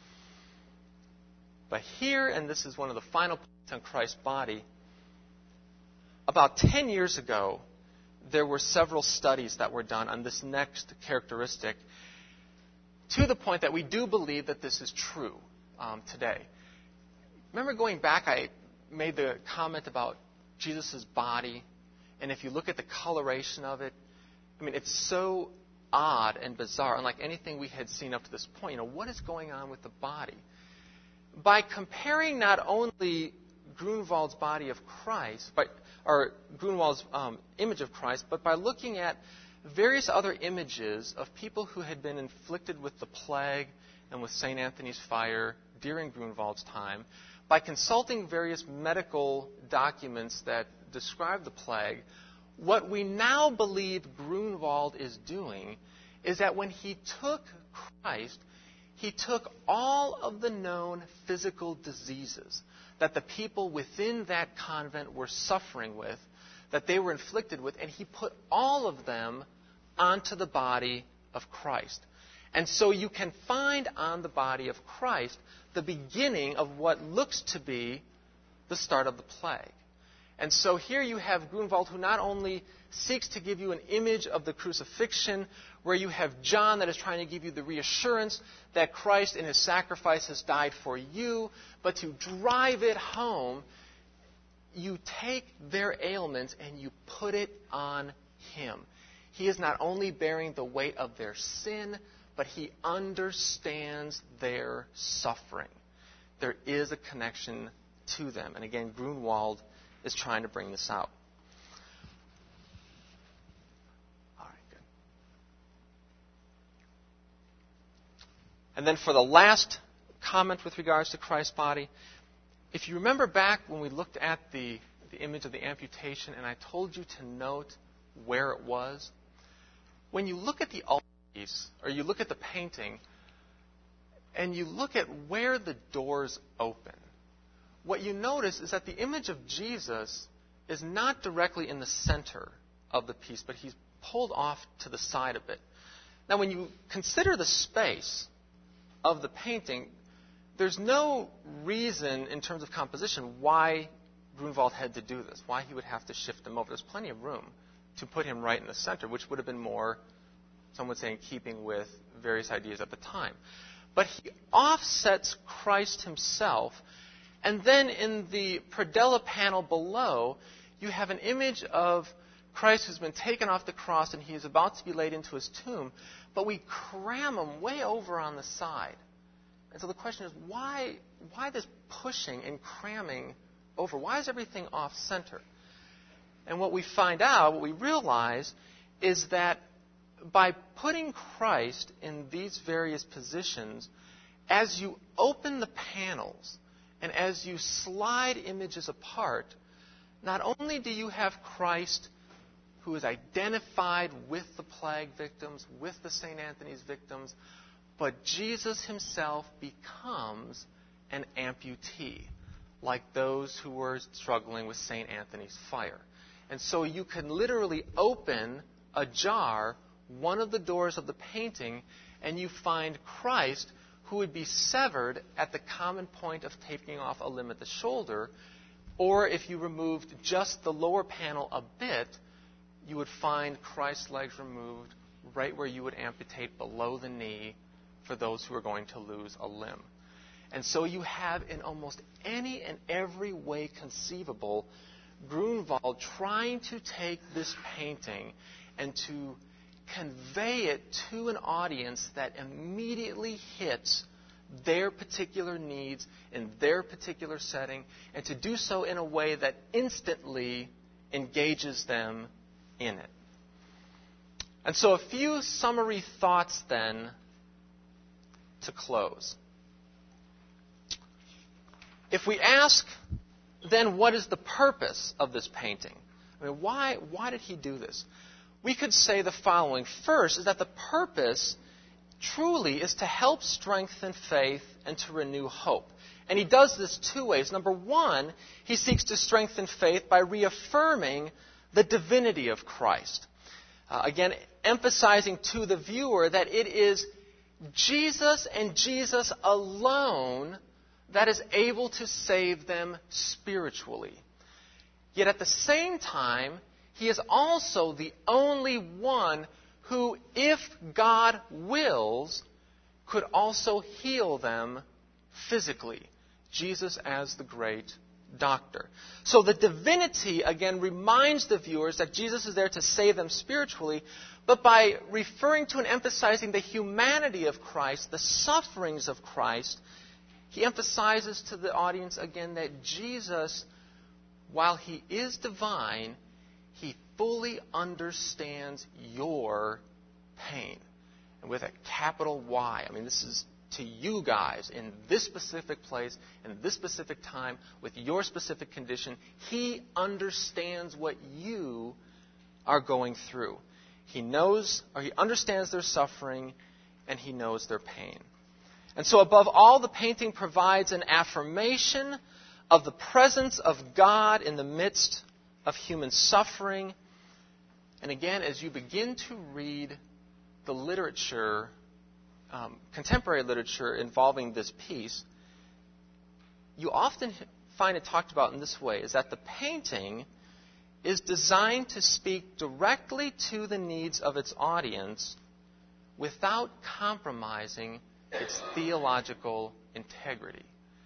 But here, and this is one of the final points on Christ's body, about ten years ago, there were several studies that were done on this next characteristic to the point that we do believe that this is true um, today. Remember going back, I made the comment about Jesus' body, and if you look at the coloration of it, I mean, it's so odd and bizarre, unlike anything we had seen up to this point. You know, what is going on with the body? By comparing not only Grunewald's body of Christ, but, or Grunewald's um, image of Christ, but by looking at various other images of people who had been inflicted with the plague and with Saint Anthony's fire during Grunewald's time, by consulting various medical documents that describe the plague, what we now believe Grunewald is doing is that when he took Christ, he took all of the known physical diseases that the people within that convent were suffering with, that they were inflicted with, and he put all of them onto the body of Christ. And so you can find on the body of Christ the beginning of what looks to be the start of the plague. And so here you have Grunewald, who not only seeks to give you an image of the crucifixion, where you have John that is trying to give you the reassurance that Christ in his sacrifice has died for you, but to drive it home, you take their ailments and you put it on him. He is not only bearing the weight of their sin, but he understands their suffering. There is a connection to them. And again, Grunewald is trying to bring this out. All right, good. And then for the last comment with regards to Christ's body, if you remember back when we looked at the, the image of the amputation and I told you to note where it was, when you look at the altarpiece, or you look at the painting, and you look at where the doors open, what you notice is that the image of Jesus is not directly in the center of the piece, but he's pulled off to the side a bit. Now, when you consider the space of the painting, there's no reason in terms of composition why Grunewald had to do this, why he would have to shift him over. There's plenty of room to put him right in the center, which would have been more, some would say, in keeping with various ideas at the time. But he offsets Christ himself. And then in the predella panel below, you have an image of Christ who's been taken off the cross and he is about to be laid into his tomb, but we cram him way over on the side. And so the question is, why, why this pushing and cramming over? Why is everything off-center? And what we find out, what we realize, is that by putting Christ in these various positions, as you open the panels, and as you slide images apart, not only do you have Christ who is identified with the plague victims, with the Saint Anthony's victims, but Jesus himself becomes an amputee, like those who were struggling with Saint Anthony's fire. And so you can literally open a jar, one of the doors of the painting, and you find Christ who would be severed at the common point of taking off a limb at the shoulder, or if you removed just the lower panel a bit, you would find Christ's legs removed right where you would amputate below the knee for those who are going to lose a limb. And so you have, in almost any and every way conceivable, Grunewald trying to take this painting and to convey it to an audience that immediately hits their particular needs in their particular setting, and to do so in a way that instantly engages them in it. And so a few summary thoughts then to close. If we ask, then what is the purpose of this painting? I mean, why, why did he do this? We could say the following. First is that the purpose truly is to help strengthen faith and to renew hope. And he does this two ways. Number one, he seeks to strengthen faith by reaffirming the divinity of Christ. Uh, again, emphasizing to the viewer that it is Jesus and Jesus alone that is able to save them spiritually. Yet at the same time, he is also the only one who, if God wills, could also heal them physically. Jesus as the great doctor. So the divinity, again, reminds the viewers that Jesus is there to save them spiritually, but by referring to and emphasizing the humanity of Christ, the sufferings of Christ, he emphasizes to the audience again that Jesus, while he is divine, he fully understands your pain. And with a capital Y. I mean, this is to you guys in this specific place, in this specific time, with your specific condition. He understands what you are going through. He knows, or he understands their suffering, and he knows their pain. And so above all, the painting provides an affirmation of the presence of God in the midst of human suffering. And again, as you begin to read the literature, um, contemporary literature involving this piece, you often find it talked about in this way, is that the painting is designed to speak directly to the needs of its audience without compromising its theological integrity.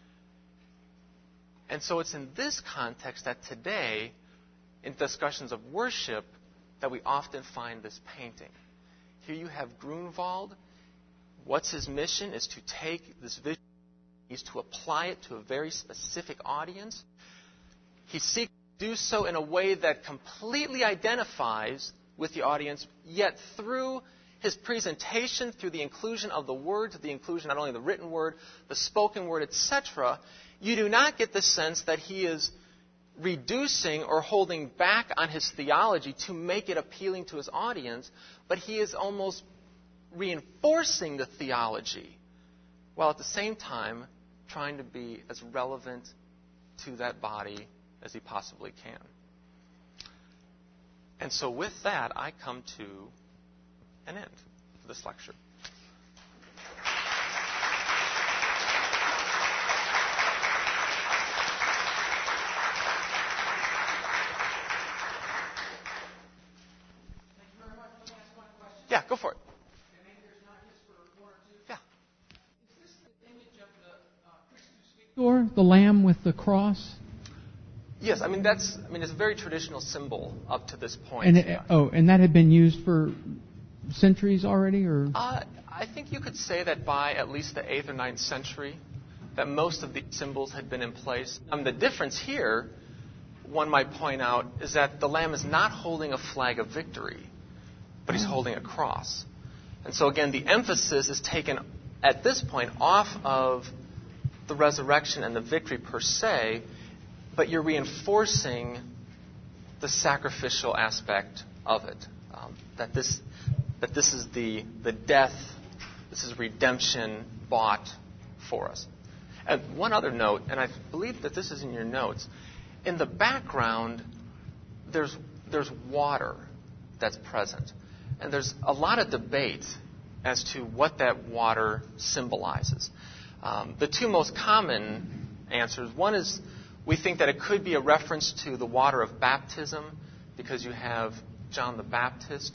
And so it's in this context that today, in discussions of worship, that we often find this painting. Here you have Grunewald. What's his mission? Is to take this vision, is to apply it to a very specific audience. He seeks to do so in a way that completely identifies with the audience, yet through his presentation, through the inclusion of the words, the inclusion not only of the written word, the spoken word, et cetera, you do not get the sense that he is reducing or holding back on his theology to make it appealing to his audience, but he is almost reinforcing the theology while at the same time trying to be as relevant to that body as he possibly can. And so with that, I come to an end for this lecture. Yeah, go for it. Yeah. Is this the image of the uh, Christus Victor, the lamb with the cross? Yes, I mean that's. I mean it's a very traditional symbol up to this point. And it, oh, and that had been used for centuries already, or? Uh, I think you could say that by at least the eighth or ninth century, that most of these symbols had been in place. Um, the difference here, one might point out, is that the lamb is not holding a flag of victory, but he's holding a cross. And so again, the emphasis is taken at this point off of the resurrection and the victory per se, but you're reinforcing the sacrificial aspect of it. Um, that this that this is the, the death, this is redemption bought for us. And one other note, and I believe that this is in your notes, in the background, there's there's water that's present. And there's a lot of debate as to what that water symbolizes. Um, the two most common answers, one is we think that it could be a reference to the water of baptism, because you have John the Baptist.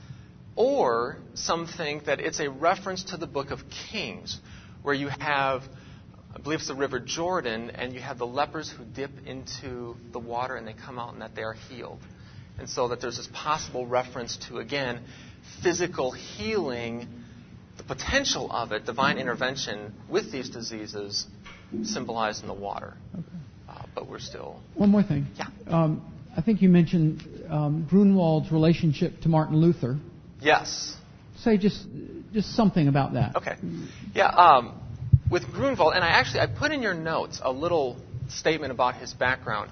Or some think that it's a reference to the book of Kings, where you have, I believe it's the River Jordan, and you have the lepers who dip into the water and they come out and that they are healed. And so that there's this possible reference to, again, physical healing, the potential of it, divine intervention with these diseases symbolized in the water. Okay. Uh, but we're still... One more thing. Yeah. Um, I think you mentioned um, Grunewald's relationship to Martin Luther. Yes. Say just just something about that. Okay. Yeah. Um, with Grunewald, and I actually I put in your notes a little statement about his background.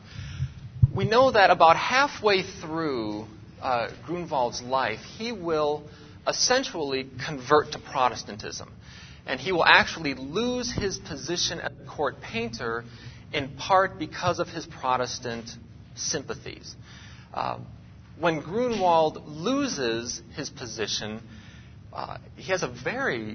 We know that about halfway through uh, Grunewald's life, he will essentially convert to Protestantism. And he will actually lose his position as a court painter in part because of his Protestant sympathies. Uh, when Grunewald loses his position, uh, he has a very,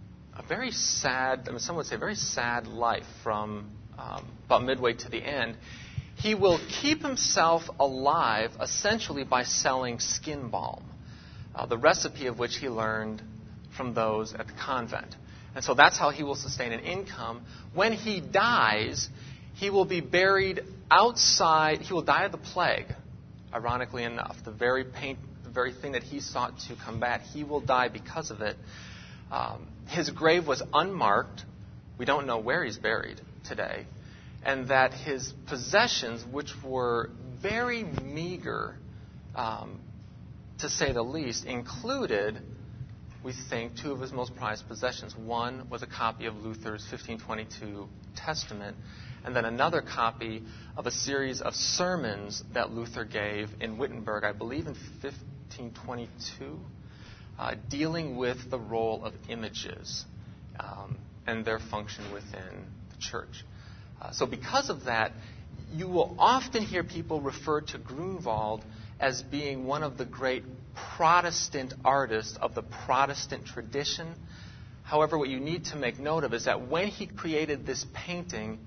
a very sad, I mean, some would say, very sad life from um, about midway to the end. He will keep himself alive essentially by selling skin balm, uh, the recipe of which he learned from those at the convent. And so that's how he will sustain an income. When he dies, he will be buried outside, he will die of the plague, ironically enough. The very pain, the very thing that he sought to combat, he will die because of it. Um, his grave was unmarked. We don't know where he's buried today. And that his possessions, which were very meager, um, to say the least, included, we think, two of his most prized possessions. One was a copy of Luther's fifteen twenty-two Testament, and then another copy of a series of sermons that Luther gave in Wittenberg, I believe in fifteen twenty-two, uh, dealing with the role of images um, and their function within the church. Uh, so because of that, you will often hear people refer to Grunewald as being one of the great Protestant artists of the Protestant tradition. However, what you need to make note of is that when he created this painting,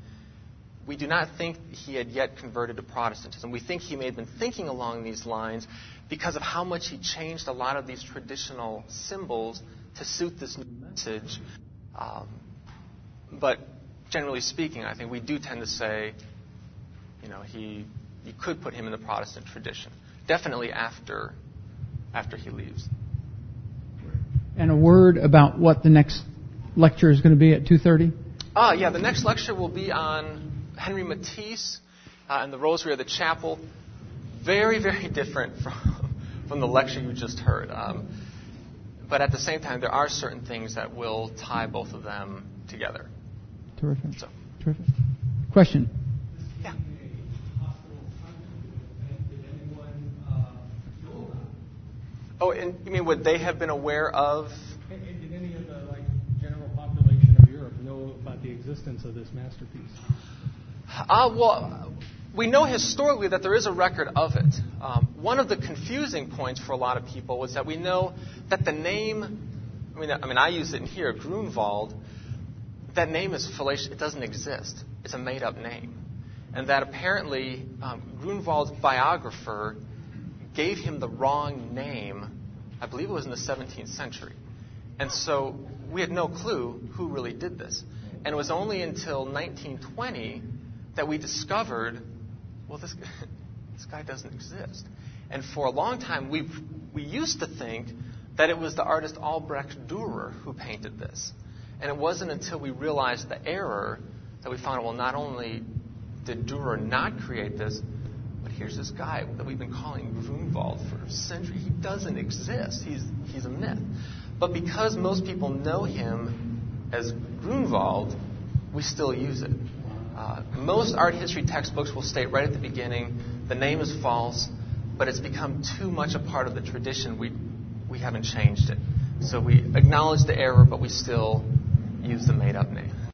we do not think he had yet converted to Protestantism. We think he may have been thinking along these lines because of how much he changed a lot of these traditional symbols to suit this new message. Um, but generally speaking, I think we do tend to say, you know, he, you could put him in the Protestant tradition. Definitely after, after he leaves. And a word about what the next lecture is going to be at two thirty? Ah, yeah, the next lecture will be on Henry Matisse uh, and the Rosary of the Chapel. Very, very different from, from the lecture you just heard. Um, but at the same time, there are certain things that will tie both of them together. Terrific. So. Terrific. Question? Yeah. Oh, and you mean would they have been aware of? Did any of the like general population of Europe know about the existence of this masterpiece? Ah, uh, well, we know historically that there is a record of it. Um, one of the confusing points for a lot of people was that we know that the name, I mean, I mean, I use it in here, Grunewald. That name is fallacious. It doesn't exist. It's a made-up name, and that apparently um, Grunewald's biographer gave him the wrong name. I believe it was in the seventeenth century. And so we had no clue who really did this. And it was only until nineteen twenty that we discovered, well, this, this guy doesn't exist. And for a long time, we we used to think that it was the artist Albrecht Dürer who painted this. And it wasn't until we realized the error that we found out, well, not only did Dürer not create this, but here's this guy that we've been calling Grunewald for centuries. He doesn't exist. He's he's a myth. But because most people know him as Grunewald, we still use it. Uh, most art history textbooks will state right at the beginning, the name is false, but it's become too much a part of the tradition. We we haven't changed it. So we acknowledge the error, but we still use the made-up name.